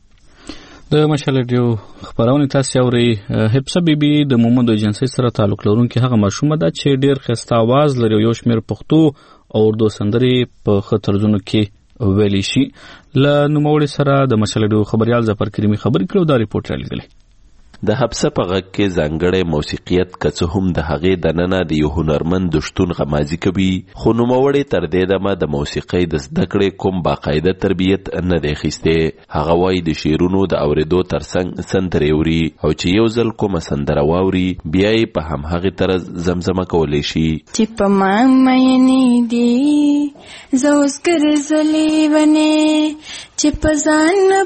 د مشال ریډیو خبرونه تاسو اوري. حفصه بیبي د محمد ایجنسی سره تعلق لرونکي هغه ماشومه ده چې ډیر ښایسته आवाज لري. یو شمېر پښتو او اردو سندرې په خطرزونو کې ویلي شي. له نوموړي سره د مشال ریډیو خبريال ظفر کریمي خبرې کړو. دا ریپورت راغلی. د حبسه په غږ کې ځانګړی موسیقیت که څه هم د هغې دننه د یو هنرمند د شتون غمازي کوي، خو نوموړی تر دې دمه د موسیقۍ د زده کړې کوم باقاعده تربیت نه دی اخیستی. هغه وایي د شعرونو د اورېدو ترڅنګ سندرې اوري او چې یو ځل کومه سندره واوري بیا یې په همهغې طرز زمزمه کولی شي. چې په ما مینې دي زه اوس ګرځلې ونې، چې په ځان نه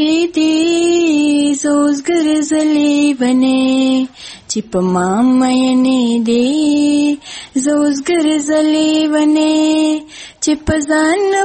پوهېدې زه اوس ګرځلې ونې، چې په ما مینې دي زه اوس ګرځلې ونې، چې په ځان نه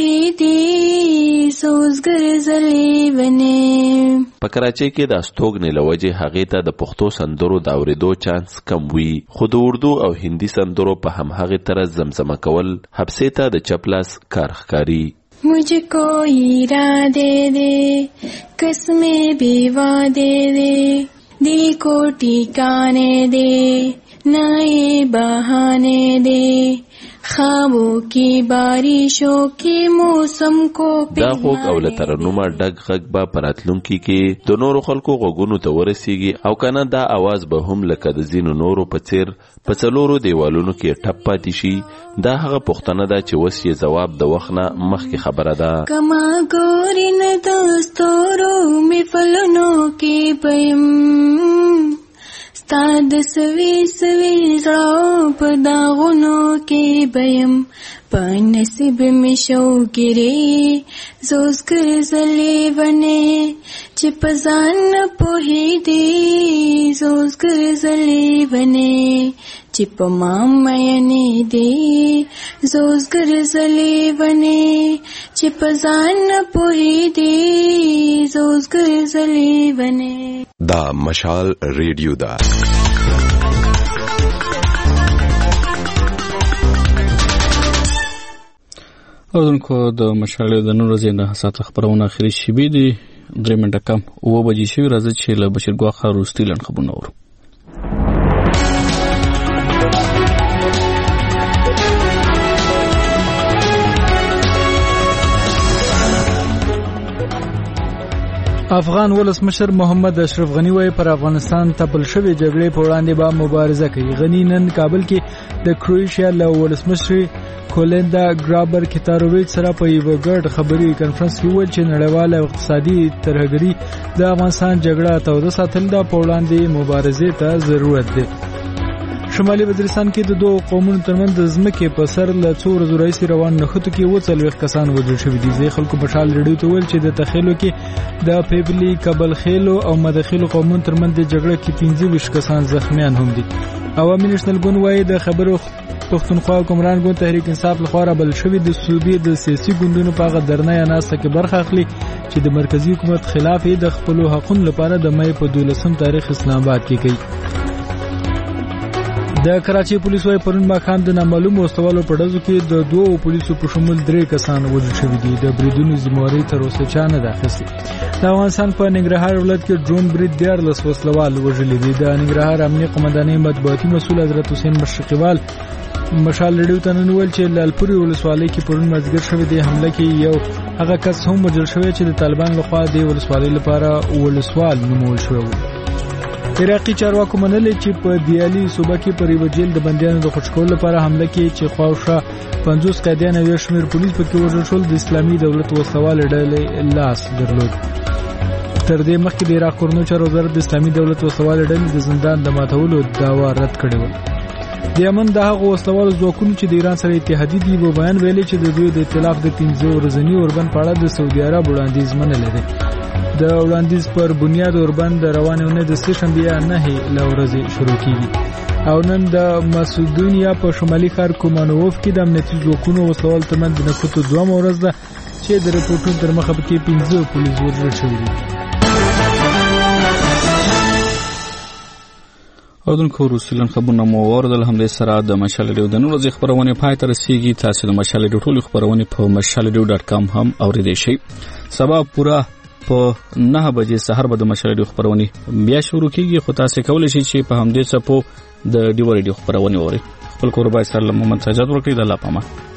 پوهېدې زه اوس ګرځلې ونې. په کراچۍ کې د استوګنې له وجې هغې ته د پښتو سندرو د اورېدو چانس کم وي، خو د اردو او هندي سندرو په همهغې طرز زمزمه کول حبسې ته د چپ لاس کار ښکاري. मुझको इरादे दे कसमें भी वादे दे, दिल को ठिकाने दे नए बहाने दे, خوابوں کی بارشوں کی موسم کو دا خوږ او له ترنمه ډک غږ به په راتلونکي کې د نورو خلکو غوږونو ته ورسیږي او کنه دا اواز به هم لکه د ځینو نورو په څیر په څلورو دیوالونو کې ټپ پاتې شي. دا هغه پوښتنه ده چې اوس یې ځواب د وخت نه مخکې خبره ده. کما ګورې نه د ستورو مې فلونو کې بیم، ستا د سوي سوي زړه په داغونو کې بیم، په نصیب مې شوګیرې زه اوس ګرځلې ونې، چې په ځان نه پوهېدې زه اوس ګرځلې ونې، چې په ما مینې دي زه اوس ګرځلې ونې، چې په ځان نه پوهېدې زه اوس ګرځلې ونې. دا مشال ریډیو ده. اوردونکو د مشال د نن ورځې نه ساعت خبرونه اخري شوي دي. 3 منټه کم 9 بجې شوي. راځي چې له بشیر ګواخه وروستي لنډ خبرونه اورو. افغان ولسمشر محمد اشرف غنی وایي پر افغانستان تپل شوې جګړې په وړاندې به مبارزه کوي. غنی نن کابل کې د کروشیا له ولسمشر کولیندا ګرابر کتاروویچ سره په یو ګډ خبري کانفرنس کې ویل چې نړیواله اقتصادي ترهګري د افغانستان جګړه توده ساتل د په وړاندې مبارزې ته ضرورت دی. شمالي وزیرستان کې د دوه قومونو ترمنځ د ځمکې په سر له څو ورځو راهیسې روان نښتو کې 40 کسان وژل شوي دي. ځینې خلکو مشال ریډیو ته ویل چې د تخیلو کې د پیپلي کبل خیلو او مدخیلو قومونو ترمنځ د جګړه کې 25 کسان زخمیان هم دي. عوامي نېشنل ګوند وایي د خبرو پښتونخوا حکمران ګوند تحریک انصاف لخوا رابل شوي د صوبې د سیاسي ګوندونو په هغه درنه ناسته کې برخه اخلي چې د مرکزی حکومت خلاف د خپلو حقونو لپاره د مې په 12 تاریخ اسلام آباد کې کوي. د کراچۍ پولیسو وايي پرون ماښام د نامعلومو وسلوالو په ډزو کې د 2 پولیسو په شمول 3 کسان وژل شوي دي. د بریدونو ذمہواري تر اوسه چا نه ده اخیستې. د افغانستان په ننګرهار ولایت کې ډرون برید 14 وسلوال وژلي دي. د ننګرهار امنیه قومندانۍ مطبوعاتي مسؤل حضرت حسین مشرقیوال مشال ریډیو ته نن ویل چې لالپوري ولسوالۍ کې پرون مازدیګر شوې د حمله کې یو هغه کس هم وژل شوی چې د طالبان لخوا د ولسوالۍ لپاره ولسوال نومول شوی و. عراقي چارواکو منلې چې په دیالي صوبه کې پر یو جیل د بندیانو د خوشکول لپاره حمله کې چې خواوشا 50 قیدیان او شمیر پولیس پکې وژل شول د اسلامي دولت وسوال ډلې لاس درلود. تر دې مخکې د عراق کورنو چارو وزارت د اسلامي دولت وسوال ډلې د زندان د ماتولو دعوا رد کړې و. د یمن د هغو وسلوالو ځواکونو چې د ایران سره اتحادي دي په بیان ویلي چې د دوی د ائتلاف د 15 ورځني اوربند په اړه د سعودي عرب وړاندیز منلی دی. د وړاندیز پر بنیاد اوربند د روانې اونۍ د سهشنبې 9 له ورځې شروع کیږي او نن د مسودونیا په شمالي ښار کومانوف کې د امنیتي ځواکونو وسلوال ترمنځ د نښتو دومره ورځ ده چې د رپورټونو تر مخه پکې 15 پولیس وژل شوي دي. اوردونکو روسیلن خبرونه مو اوریدل. همدې سره د مشال ریډیو د نن ورځې خبرونه پای ته رسیږي. تاسو د مشال ریډیو ټولې خبرونه په mashalradio.com هم اوریدئ شئ. سبا پورا په 9 بجې سحر به د مشال ریډیو خبرونه بیا شروع کیږي، خو تاسو کولی شئ چې په همدې څپو د ډیو ریډیو خبرونه اورئ. خپل کوربای سره محمد سجاد ورکړئ. د الله پامه.